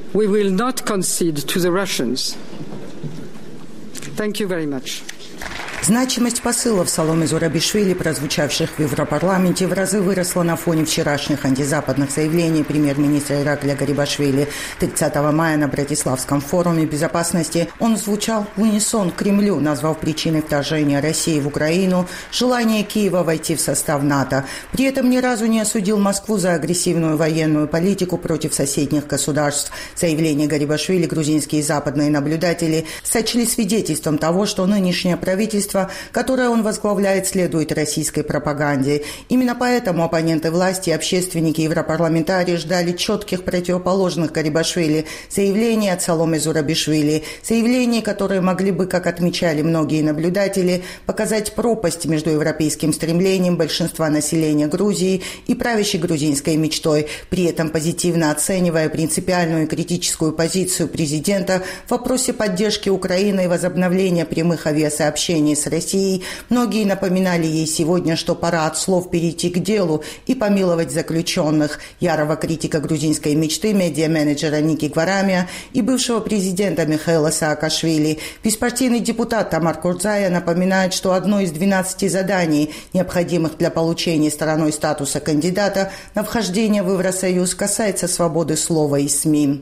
Thank you very much. Значимость посылов Саломе Зурабишвили, прозвучавших в Европарламенте, в разы выросла на фоне вчерашних антизападных заявлений премьер-министра Иракля Гарибашвили. тридцатого мая на Братиславском форуме безопасности он звучал в унисон Кремлю, назвав причиной вторжения России в Украину желание Киева войти в состав НАТО. При этом ни разу не осудил Москву за агрессивную военную политику против соседних государств. Заявление Гарибашвили грузинские и западные наблюдатели сочли свидетельством того, что нынешнее правительство, которое он возглавляет, следует российской пропаганде. Именно поэтому оппоненты власти, общественники и европарламентарии ждали четких противоположных Гарибашвили заявлений от Саломе Зурабишвили, заявлений, которые могли бы, как отмечали многие наблюдатели, показать пропасть между европейским стремлением большинства населения Грузии и правящей грузинской мечтой, при этом позитивно оценивая принципиальную и критическую позицию президента в вопросе поддержки Украины и возобновления прямых авиасообщений с Россией. Многие напоминали ей сегодня, что пора от слов перейти к делу и помиловать заключенных. Ярого критика грузинской мечты, медиа-менеджера Ники Гварамия и бывшего президента Михаила Саакашвили. Беспартийный депутат Тамар Курдзая напоминает, что одно из двенадцати заданий, необходимых для получения стороной статуса кандидата на вхождение в Евросоюз, касается свободы слова и СМИ.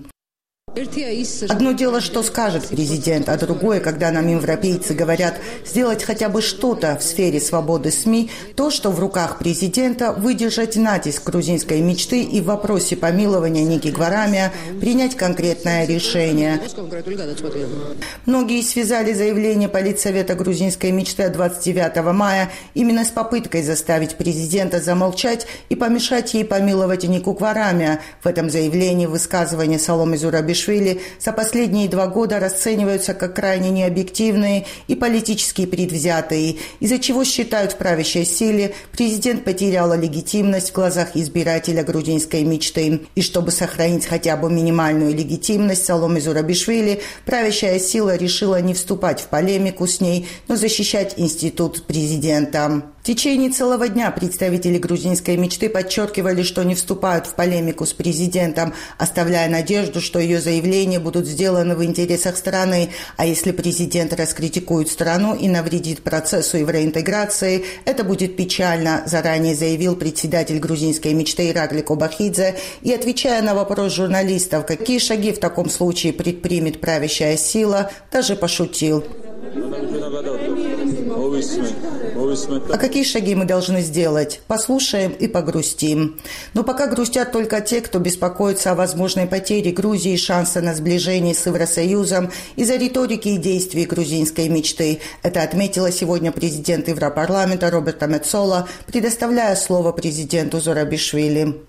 Одно дело, что скажет президент, а другое, когда нам европейцы говорят сделать хотя бы что-то в сфере свободы СМИ, то, что в руках президента выдержать натиск грузинской мечты и в вопросе помилования Ники Гварамия принять конкретное решение. Многие связали заявление Политсовета грузинской мечты от двадцать девятого мая именно с попыткой заставить президента замолчать и помешать ей помиловать Нику Гварамия. В этом заявлении высказывания Саломе Зурабишвили за последние два года расцениваются как крайне необъективные и политически предвзятые, из-за чего считают в правящей силе президент потеряла легитимность в глазах избирателя грузинской мечты. И чтобы сохранить хотя бы минимальную легитимность Саломе Зурабишвили, правящая сила решила не вступать в полемику с ней, но защищать институт президента. В течение целого дня представители грузинской мечты подчеркивали, что не вступают в полемику с президентом, оставляя надежду, что ее заявления будут сделаны в интересах страны, а если президент раскритикует страну и навредит процессу евроинтеграции, это будет печально, заранее заявил председатель грузинской мечты Иракли Кобахидзе, и, отвечая на вопрос журналистов, какие шаги в таком случае предпримет правящая сила, даже пошутил. А какие шаги мы должны сделать? Послушаем и погрустим. Но пока грустят только те, кто беспокоится о возможной потере Грузии и шанса на сближение с Евросоюзом из-за риторики и действий грузинской мечты. Это отметила сегодня президент Европарламента Роберта Мецола, предоставляя слово президенту Зурабишвили.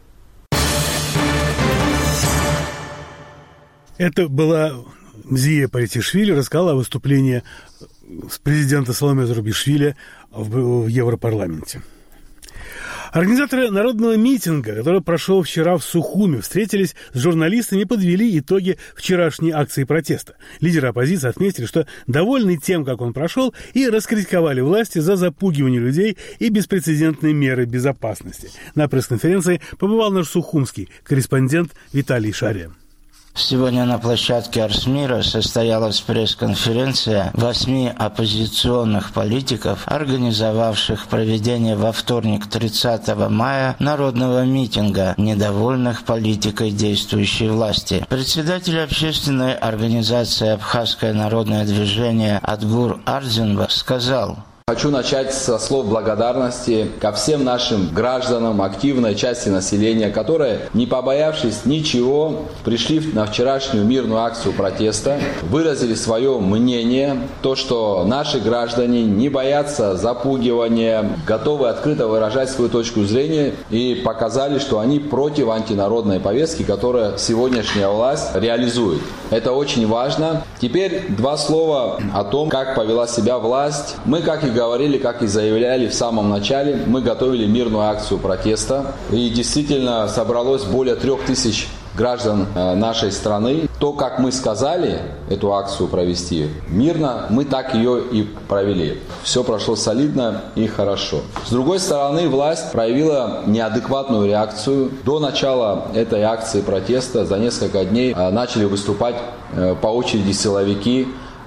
Это была Мзия Паритишвили, рассказала о выступлении президента Саломе Зурабишвили в Европарламенте. Организаторы народного митинга, который прошел вчера в Сухуми, встретились с журналистами и подвели итоги вчерашней акции протеста. Лидеры оппозиции отметили, что довольны тем, как он прошел, и раскритиковали власти за запугивание людей и беспрецедентные меры безопасности. На пресс-конференции побывал наш сухумский корреспондент Виталий Шария. Сегодня на площадке Арсмира состоялась пресс-конференция восьми оппозиционных политиков, организовавших проведение во вторник тридцатого мая народного митинга, недовольных политикой действующей власти. Председатель общественной организации «Абхазское народное движение» Адгур Ардзинба сказал: Хочу начать со слов благодарности ко всем нашим гражданам, активной части населения, которые, не побоявшись ничего, пришли на вчерашнюю мирную акцию протеста, выразили свое мнение, то, что наши граждане не боятся запугивания, готовы открыто выражать свою точку зрения и показали, что они против антинародной повестки, которую сегодняшняя власть реализует. Это очень важно. Теперь два слова о том, как повела себя власть. Мы, как и говорили, как и заявляли в самом начале, мы готовили мирную акцию протеста. И действительно собралось более трех тысяч граждан нашей страны. То, как мы сказали эту акцию провести мирно, мы так ее и провели. Все прошло солидно и хорошо. С другой стороны, власть проявила неадекватную реакцию. До начала этой акции протеста за несколько дней начали выступать по очереди силовики,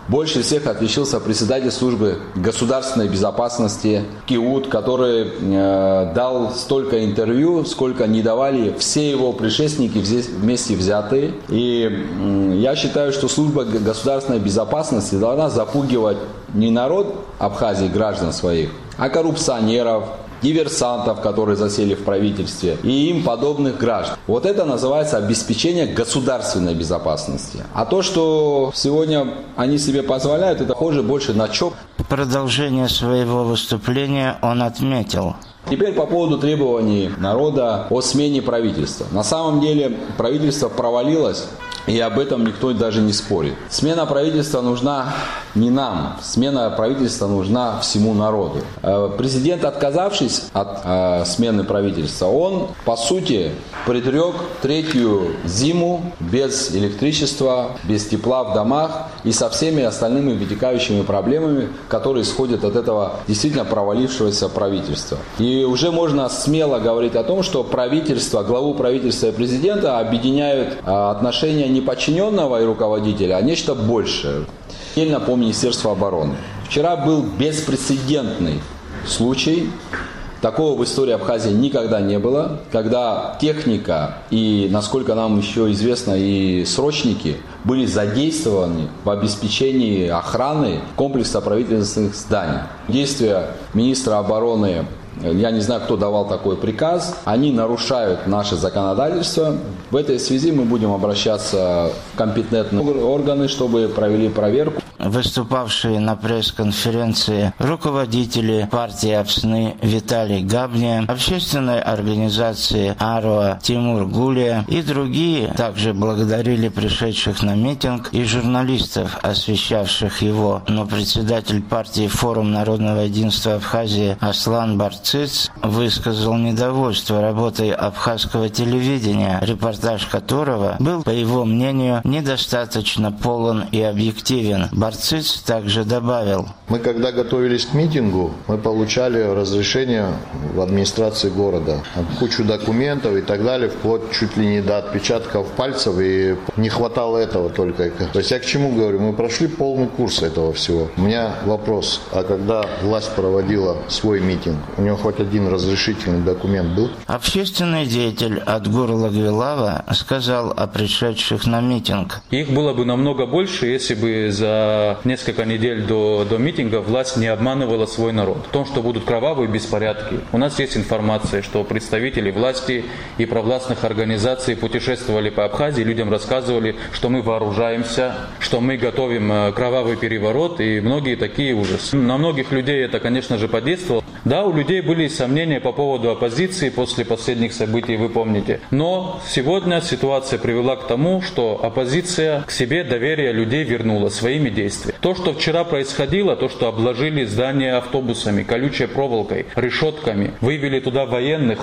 Больше всех отличился председатель службы государственной безопасности Киут, который э, дал столько интервью, сколько не давали все его предшественники вместе взятые. И э, я считаю, что служба государственной безопасности должна запугивать не народ Абхазии, граждан своих, а коррупционеров, диверсантов, которые засели в правительстве, и им подобных граждан. Вот это называется обеспечение государственной безопасности. А то, что сегодня они себе позволяют, это похоже больше на ЧОП. В продолжение своего выступления он отметил: Теперь по поводу требований народа о смене правительства. На самом деле правительство провалилось, и об этом никто даже не спорит. Смена правительства нужна не нам, смена правительства нужна всему народу. Президент, отказавшись от э, смены правительства, он, по сути, предрек третью зиму без электричества, без тепла в домах и со всеми остальными вытекающими проблемами, которые исходят от этого действительно провалившегося правительства. И уже можно смело говорить о том, что правительство, главу правительства и президента объединяют э, отношения не подчиненного и руководителя, а нечто большее. Отдельно по Министерству обороны. Вчера был беспрецедентный случай. Такого в истории Абхазии никогда не было, когда техника и, насколько нам еще известно, и срочники были задействованы в обеспечении охраны комплекса правительственных зданий. Действия министра обороны, я не знаю, кто давал такой приказ, они нарушают наше законодательство. В этой связи мы будем обращаться в компетентные органы, чтобы провели проверку. Выступавшие на пресс-конференции руководители партии Апсны Виталий Габния, общественной организации Аруа Тимур Гулия и другие также благодарили пришедших на митинг и журналистов, освещавших его. Но председатель партии Форум народного единства Абхазии Аслан Барциц высказал недовольство работой абхазского телевидения, репортаж которого был, по его мнению, недостаточно полон и объективен. Барциц также добавил: мы, когда готовились к митингу, мы получали разрешение в администрации города. Кучу документов и так далее, вплоть чуть ли не до отпечатков пальцев, и не хватало этого только. То есть я к чему говорю? Мы прошли полный курс этого всего. У меня вопрос: а когда власть проводила свой митинг, у него хоть один разрешительный документ был? Общественный деятель Адгур Лагвилава сказал о пришедших на митинг: их было бы намного больше, если бы за несколько недель до, до митинга власть не обманывала свой народ в том, что будут кровавые беспорядки. У нас есть информация, что представители власти и провластных организаций путешествовали по Абхазии, людям рассказывали, что мы вооружаемся, что мы готовим кровавый переворот, и многие такие ужасы. На многих людей это, конечно же, подействовало. Да, у людей были сомнения по поводу оппозиции после последних событий, вы помните. Но сегодня ситуация привела к тому, что оппозиция к себе доверие людей вернула своими действиями. То, что вчера происходило, то, что обложили здания автобусами, колючей проволокой, решетками, вывели туда военных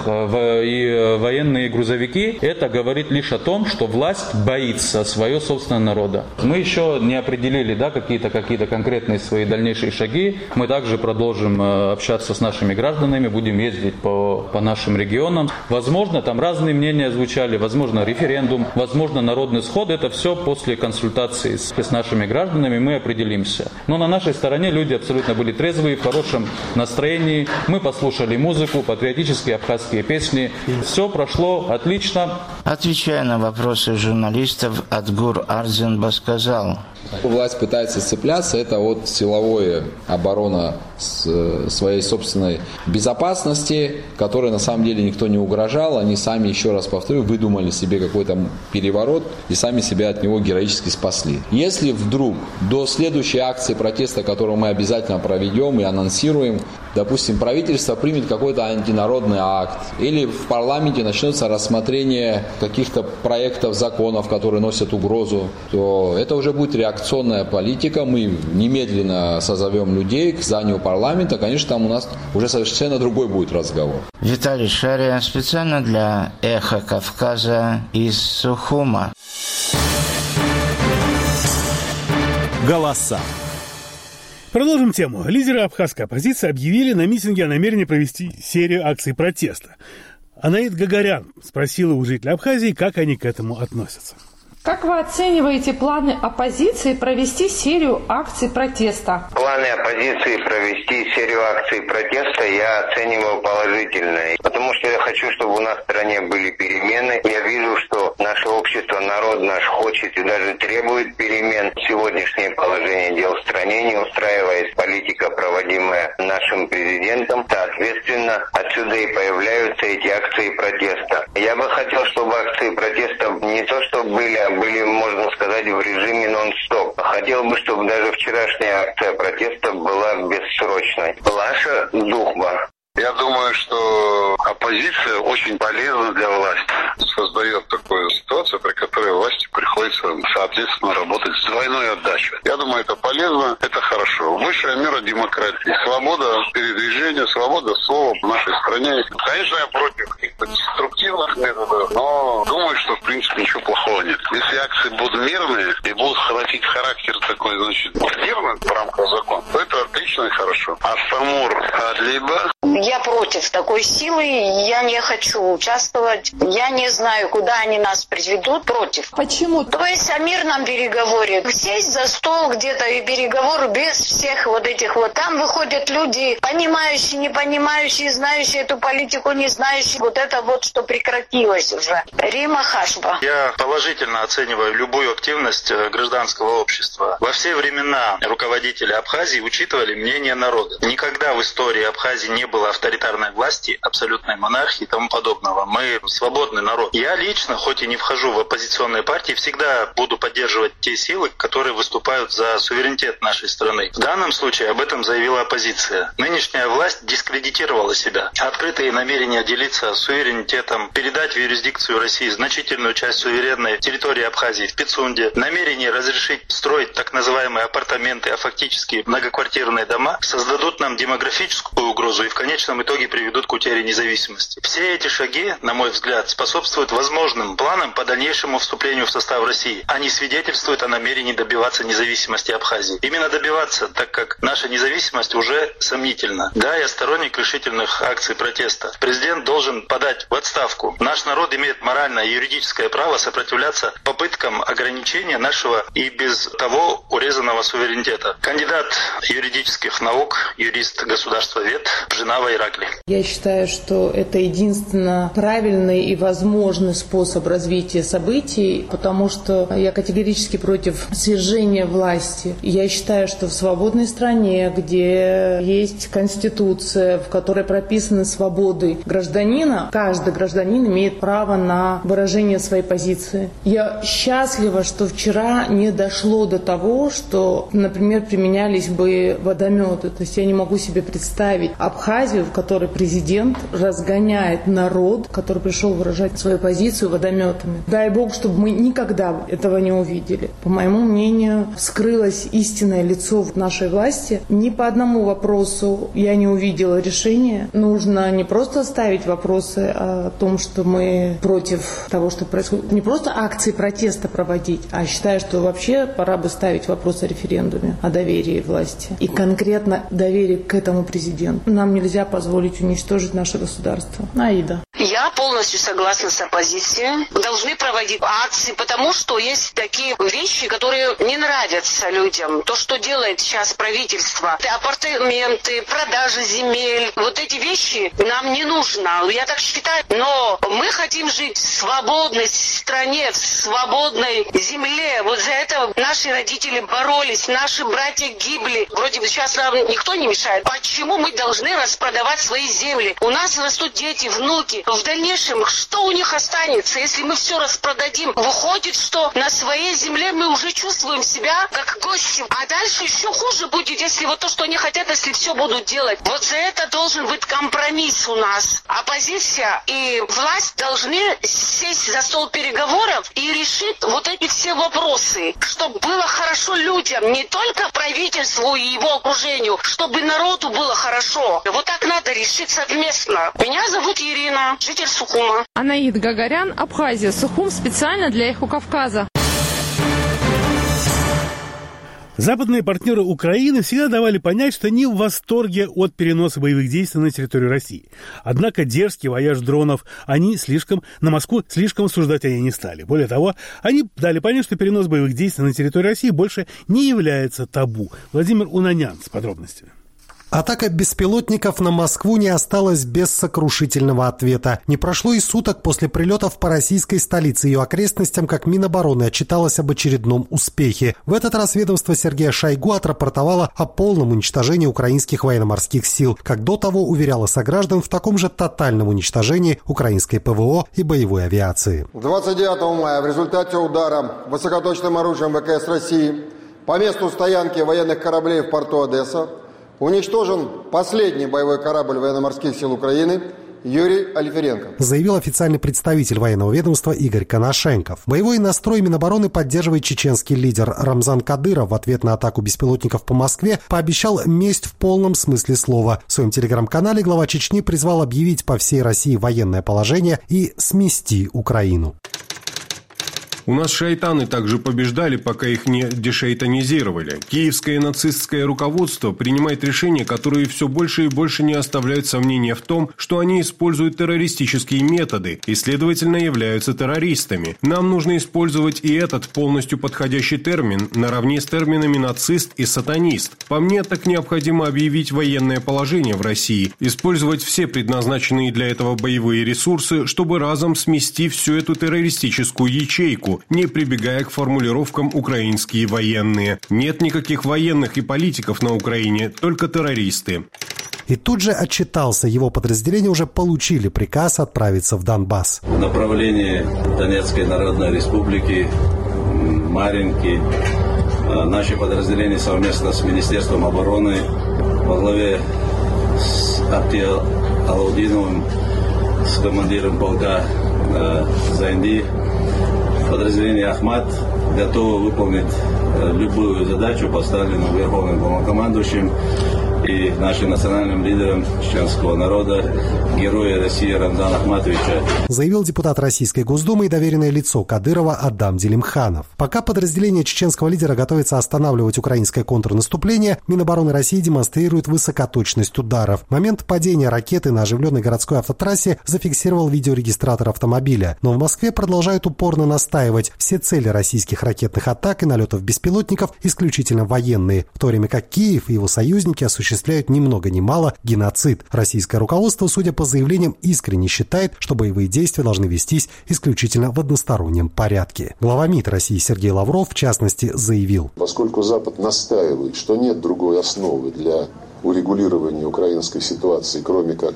и военные грузовики, это говорит лишь о том, что власть боится своего собственного народа. Мы еще не определили, да, какие-то, какие-то конкретные свои дальнейшие шаги. Мы также продолжим общаться с нашими гражданами, будем ездить по, по нашим регионам. Возможно, там разные мнения звучали, возможно, референдум, возможно, народный сход. Это все после консультации с, с нашими гражданами мы определимся. Но на нашей стороне люди абсолютно были трезвые, в хорошем настроении. Мы послушали музыку, патриотические абхазские песни. Все прошло отлично. Отвечая на вопросы журналистов, Адгур Арзенба сказал: власть пытается цепляться, это вот силовая оборона своей собственной безопасности, которой на самом деле никто не угрожал. Они сами, еще раз повторю, выдумали себе какой-то переворот и сами себя от него героически спасли. Если вдруг до следующей акции протеста, которую мы обязательно проведем и анонсируем, допустим, правительство примет какой-то антинародный акт, или в парламенте начнется рассмотрение каких-то проектов законов, которые носят угрозу, то это уже будет реакционная политика. Мы немедленно созовем людей к зданию парламента. Конечно, там у нас уже совершенно другой будет разговор. Виталий Шария специально для «Эхо Кавказа» из Сухума. Голоса. Продолжим тему. Лидеры абхазской оппозиции объявили на митинге о намерении провести серию акций протеста. Анаит Гагарян спросила у жителей Абхазии, как они к этому относятся. Как вы оцениваете планы оппозиции провести серию акций протеста? Планы оппозиции провести серию акций протеста я оцениваю положительно, потому что я хочу, чтобы у нас в стране были перемены. Я вижу, что наше общество, народ наш хочет и даже требует перемен. Сегодняшнее положение дел в стране не устраивает политика, проводимая нашим президентом. Соответственно, отсюда и появляются эти акции протеста. Я бы хотел, чтобы акции протеста не то что были, а были, можно сказать, в режиме нон-стоп. Хотел бы, чтобы даже вчерашняя акция протеста была бессрочной. Лаша Духба. Я думаю, что оппозиция очень полезна для власти. Создает такую ситуацию, при которой власти приходится, соответственно, работать с двойной отдачей. Я думаю, это полезно, это хорошо. Высшая мера демократии, свобода передвижения, свобода слова в нашей стране. Конечно, я против каких-то деструктивных методов, но думаю, что, в принципе, ничего плохого нет. Если акции будут мирные и будут носить характер такой, значит, мирный в рамках закона, то это отлично и хорошо. А Самур Адлиба... Я против такой силы, я не хочу участвовать. Я не знаю, куда они нас приведут, против. Почему? То есть о мирном переговоре. Сесть за стол где-то и переговоры без всех вот этих вот. Там выходят люди, понимающие, не понимающие, знающие эту политику, не знающие. Вот это вот, что прекратилось уже. Рима Хашба. Я положительно оцениваю любую активность гражданского общества. Во все времена руководители Абхазии учитывали мнение народа. Никогда в истории Абхазии не было авторитарной власти, абсолютной монархии и тому подобного. Мы свободный народ. Я лично, хоть и не вхожу в оппозиционные партии, всегда буду поддерживать те силы, которые выступают за суверенитет нашей страны. В данном случае об этом заявила оппозиция. Нынешняя власть дискредитировала себя. Открытые намерения делиться суверенитетом, передать в юрисдикцию России значительную часть суверенной территории Абхазии в Пицунде, намерение разрешить строить так называемые апартаменты, а фактически многоквартирные дома, создадут нам демографическую угрозу и в конечном итоге приведут к утере независимости. Все эти шаги, на мой взгляд, способствуют возможным планам по дальнейшему вступлению в состав России. Они свидетельствуют о намерении добиваться независимости Абхазии. Именно добиваться, так как наша независимость уже сомнительна. Да, я сторонник решительных акций протеста. Президент должен подать в отставку. Наш народ имеет моральное и юридическое право сопротивляться попыткам ограничения нашего и без того урезанного суверенитета. Кандидат юридических наук, юрист государствовед Женава Иракли. Я считаю, что это единственно правильный и возможный способ развития событий, потому что я категорически против свержения власти. Я считаю, что в свободной стране, где есть конституция, в которой прописаны свободы гражданина, каждый гражданин имеет право на выражение своей позиции. Я счастлива, что вчера не дошло до того, что, например, применялись бы водометы. То есть я не могу себе представить Абхазию, в которой президент разгоняет народ, который пришел выражать свою позицию водометами. Дай Бог, чтобы мы никогда этого не увидели. По моему мнению, вскрылось истинное лицо нашей власти. Ни по одному вопросу я не увидела решения. Нужно не просто ставить вопросы о том, что мы против того, что происходит. Не просто акции протеста проводить, а считаю, что вообще пора бы ставить вопрос о референдуме, о доверии власти. И конкретно доверие к этому президенту. Нам нельзя позволить уничтожить наше государство. Аида. Я полностью согласна с оппозицией. Должны проводить акции, потому что есть такие вещи, которые не нравятся людям. То, что делает сейчас правительство. Апартаменты, продажа земель. Вот эти вещи нам не нужно. Я так считаю. Но мы хотим жить в свободной стране, в свободной земле. Вот за это наши родители боролись, наши братья гибли. Вроде бы сейчас нам никто не мешает. Почему мы должны распродавать свои земли? У нас растут дети, внуки. В дальнейшем, что у них останется, если мы все распродадим? Выходит, что на своей земле мы уже чувствуем себя как гости. А дальше еще хуже будет, если вот то, что они хотят, если все будут делать. Вот за это должен быть компромисс у нас. Оппозиция и власть должны сесть за стол переговоров и решить вот эти все вопросы, чтобы было хорошо людям, не только правительству и его окружению, чтобы народу было хорошо. Вот так надо решить совместно. Меня зовут Ирина, житель Сухума. Анаид Гагарян, Абхазия, Сухум, специально для Эхо Кавказа. Западные партнеры Украины всегда давали понять, что они в восторге от переноса боевых действий на территорию России. Однако дерзкий вояж дронов они слишком, на Москву слишком осуждать они не стали. Более того, они дали понять, что перенос боевых действий на территорию России больше не является табу. Владимир Унанян с подробностями. Атака беспилотников на Москву не осталась без сокрушительного ответа. Не прошло и суток после прилетов по российской столице и ее окрестностям, как Минобороны отчиталось об очередном успехе. В этот раз ведомство Сергея Шойгу отрапортовало о полном уничтожении украинских военно-морских сил, как до того уверяло сограждан в таком же тотальном уничтожении украинской ПВО и боевой авиации. двадцать девятого мая в результате удара высокоточным оружием ВКС России по месту стоянки военных кораблей в порту Одесса уничтожен последний боевой корабль военно-морских сил Украины Юрий Альференко, заявил официальный представитель военного ведомства Игорь Коношенков. Боевой настрой Минобороны поддерживает чеченский лидер. Рамзан Кадыров в ответ на атаку беспилотников по Москве пообещал месть в полном смысле слова. В своем телеграм-канале глава Чечни призвал объявить по всей России военное положение и смести Украину. У нас шайтаны также побеждали, пока их не дешейтанизировали. Киевское нацистское руководство принимает решения, которые все больше и больше не оставляют сомнения в том, что они используют террористические методы и, следовательно, являются террористами. Нам нужно использовать и этот полностью подходящий термин наравне с терминами нацист и сатанист. По мне, так необходимо объявить военное положение в России, использовать все предназначенные для этого боевые ресурсы, чтобы разом смести всю эту террористическую ячейку, не прибегая к формулировкам «украинские военные». Нет никаких военных и политиков на Украине, только террористы. И тут же отчитался. Его подразделения уже получили приказ отправиться в Донбасс. В направлении Донецкой Народной Республики, Марьинки, наши подразделения совместно с Министерством обороны во главе с Апти Алаудиновым, с командиром полка Зайнди, подразделение «Ахмат» готово выполнить любую задачу, поставленную Верховным Главнокомандующим и нашим национальным лидером чеченского народа, героя России Рамзана Ахматовича. Заявил депутат Российской Госдумы и доверенное лицо Кадырова Адам Делимханов. Пока подразделение чеченского лидера готовится останавливать украинское контрнаступление, Минобороны России демонстрирует высокоточность ударов. Момент падения ракеты на оживленной городской автотрассе зафиксировал видеорегистратор автомобиля. Но в Москве продолжают упорно настаивать: все цели российских ракетных атак и налетов беспилотников исключительно военные, в то время как Киев и его союзники осуществляют осуществляют ни много ни мало геноцид. Российское руководство, судя по заявлениям, искренне считает, что боевые действия должны вестись исключительно в одностороннем порядке. Глава МИД России Сергей Лавров, в частности, заявил: поскольку Запад настаивает, что нет другой основы для урегулирования украинской ситуации, кроме как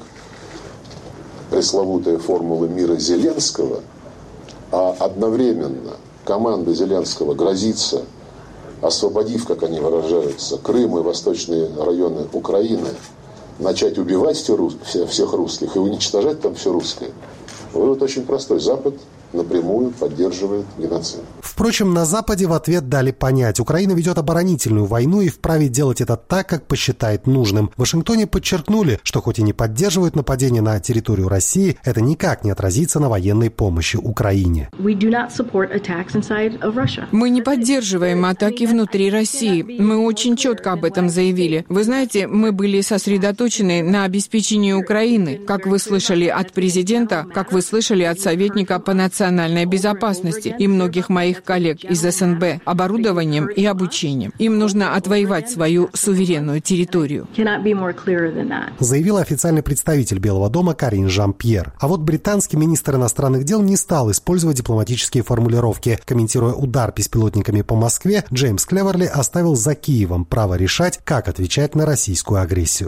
пресловутая формула мира Зеленского, а одновременно команда Зеленского грозится, освободив, как они выражаются, Крым и восточные районы Украины, начать убивать всех русских и уничтожать там все русское. Вывод очень простой. Запад напрямую поддерживает геноцид. Впрочем, на Западе в ответ дали понять: Украина ведет оборонительную войну и вправе делать это так, как посчитает нужным. В Вашингтоне подчеркнули, что хоть и не поддерживают нападение на территорию России, это никак не отразится на военной помощи Украине. Мы не поддерживаем атаки внутри России. Мы очень четко об этом заявили. Вы знаете, мы были сосредоточены на обеспечении Украины, как вы слышали от президента, как вы слышали от советника по национальной национальной безопасности и многих моих коллег из эс эн бэ оборудованием и обучением. Им нужно отвоевать свою суверенную территорию. Заявил официальный представитель Белого дома Карин Жан-Пьер. А вот британский министр иностранных дел не стал использовать дипломатические формулировки. Комментируя удар беспилотниками по Москве, Джеймс Клеверли оставил за Киевом право решать, как отвечать на российскую агрессию.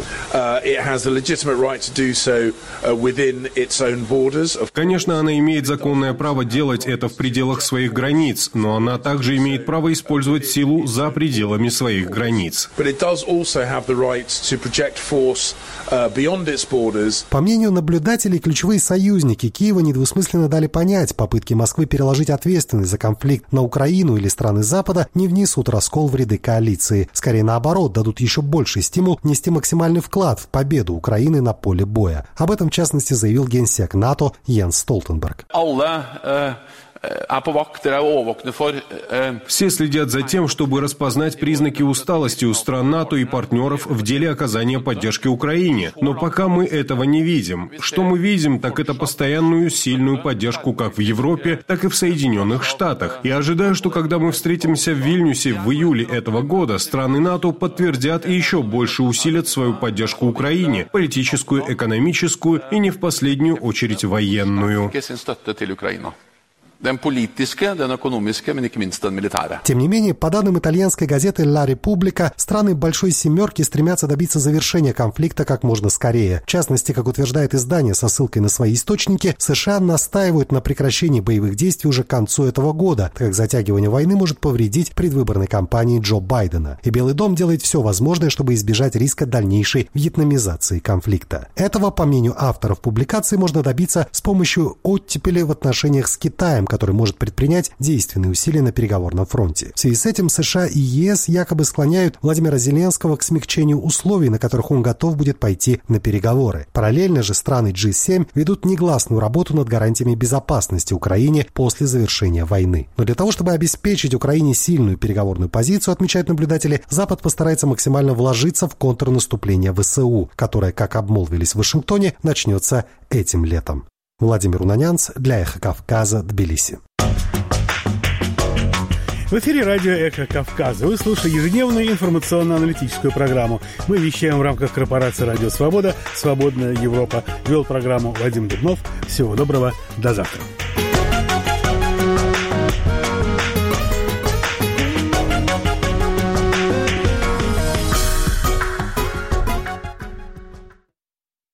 Конечно, она имеет законное право делать это в пределах своих границ, но она также имеет право использовать силу за пределами своих границ. По мнению наблюдателей, ключевые союзники Киева недвусмысленно дали понять: попытки Москвы переложить ответственность за конфликт на Украину или страны Запада не внесут раскол в ряды коалиции. Скорее наоборот, дадут еще больший стимул нести максимальный вклад в победу Украины на поле боя. Об этом, в частности, заявил генсек НАТО Йенс Столтенберг. Все следят за тем, чтобы распознать признаки усталости у стран НАТО и партнеров в деле оказания поддержки Украине. Но пока мы этого не видим. Что мы видим, так это постоянную сильную поддержку как в Европе, так и в Соединенных Штатах. И ожидаю, что когда мы встретимся в Вильнюсе в июле этого года, страны НАТО подтвердят и еще больше усилят свою поддержку Украине, политическую, экономическую и не в последнюю очередь военную. Den politiske, den økonomiske, men ikke minst den militære. Тем не менее, по данным итальянской газеты «Ла Република», страны Большой Семерки стремятся добиться завершения конфликта как можно скорее. В частности, как утверждает издание со ссылкой на свои источники, США настаивают на прекращении боевых действий уже к концу этого года, так как затягивание войны может повредить предвыборной кампании Джо Байдена. И Белый дом делает все возможное, чтобы избежать риска дальнейшей вьетнамизации конфликта. Этого, по мнению авторов публикации, можно добиться с помощью оттепели в отношениях с Китаем, который может предпринять действенные усилия на переговорном фронте. В связи с этим США и ЕС якобы склоняют Владимира Зеленского к смягчению условий, на которых он готов будет пойти на переговоры. Параллельно же страны джи семь ведут негласную работу над гарантиями безопасности Украине после завершения войны. Но для того, чтобы обеспечить Украине сильную переговорную позицию, отмечают наблюдатели, Запад постарается максимально вложиться в контрнаступление ВСУ, которое, как обмолвились в Вашингтоне, начнется этим летом. Владимир Унанянц для «Эхо Кавказа», Тбилиси. В эфире радио «Эхо Кавказа». Вы слушаете ежедневную информационно-аналитическую программу. Мы вещаем в рамках корпорации «Радио Свобода», «Свободная Европа». Вел программу Вадим Дубнов. Всего доброго. До завтра.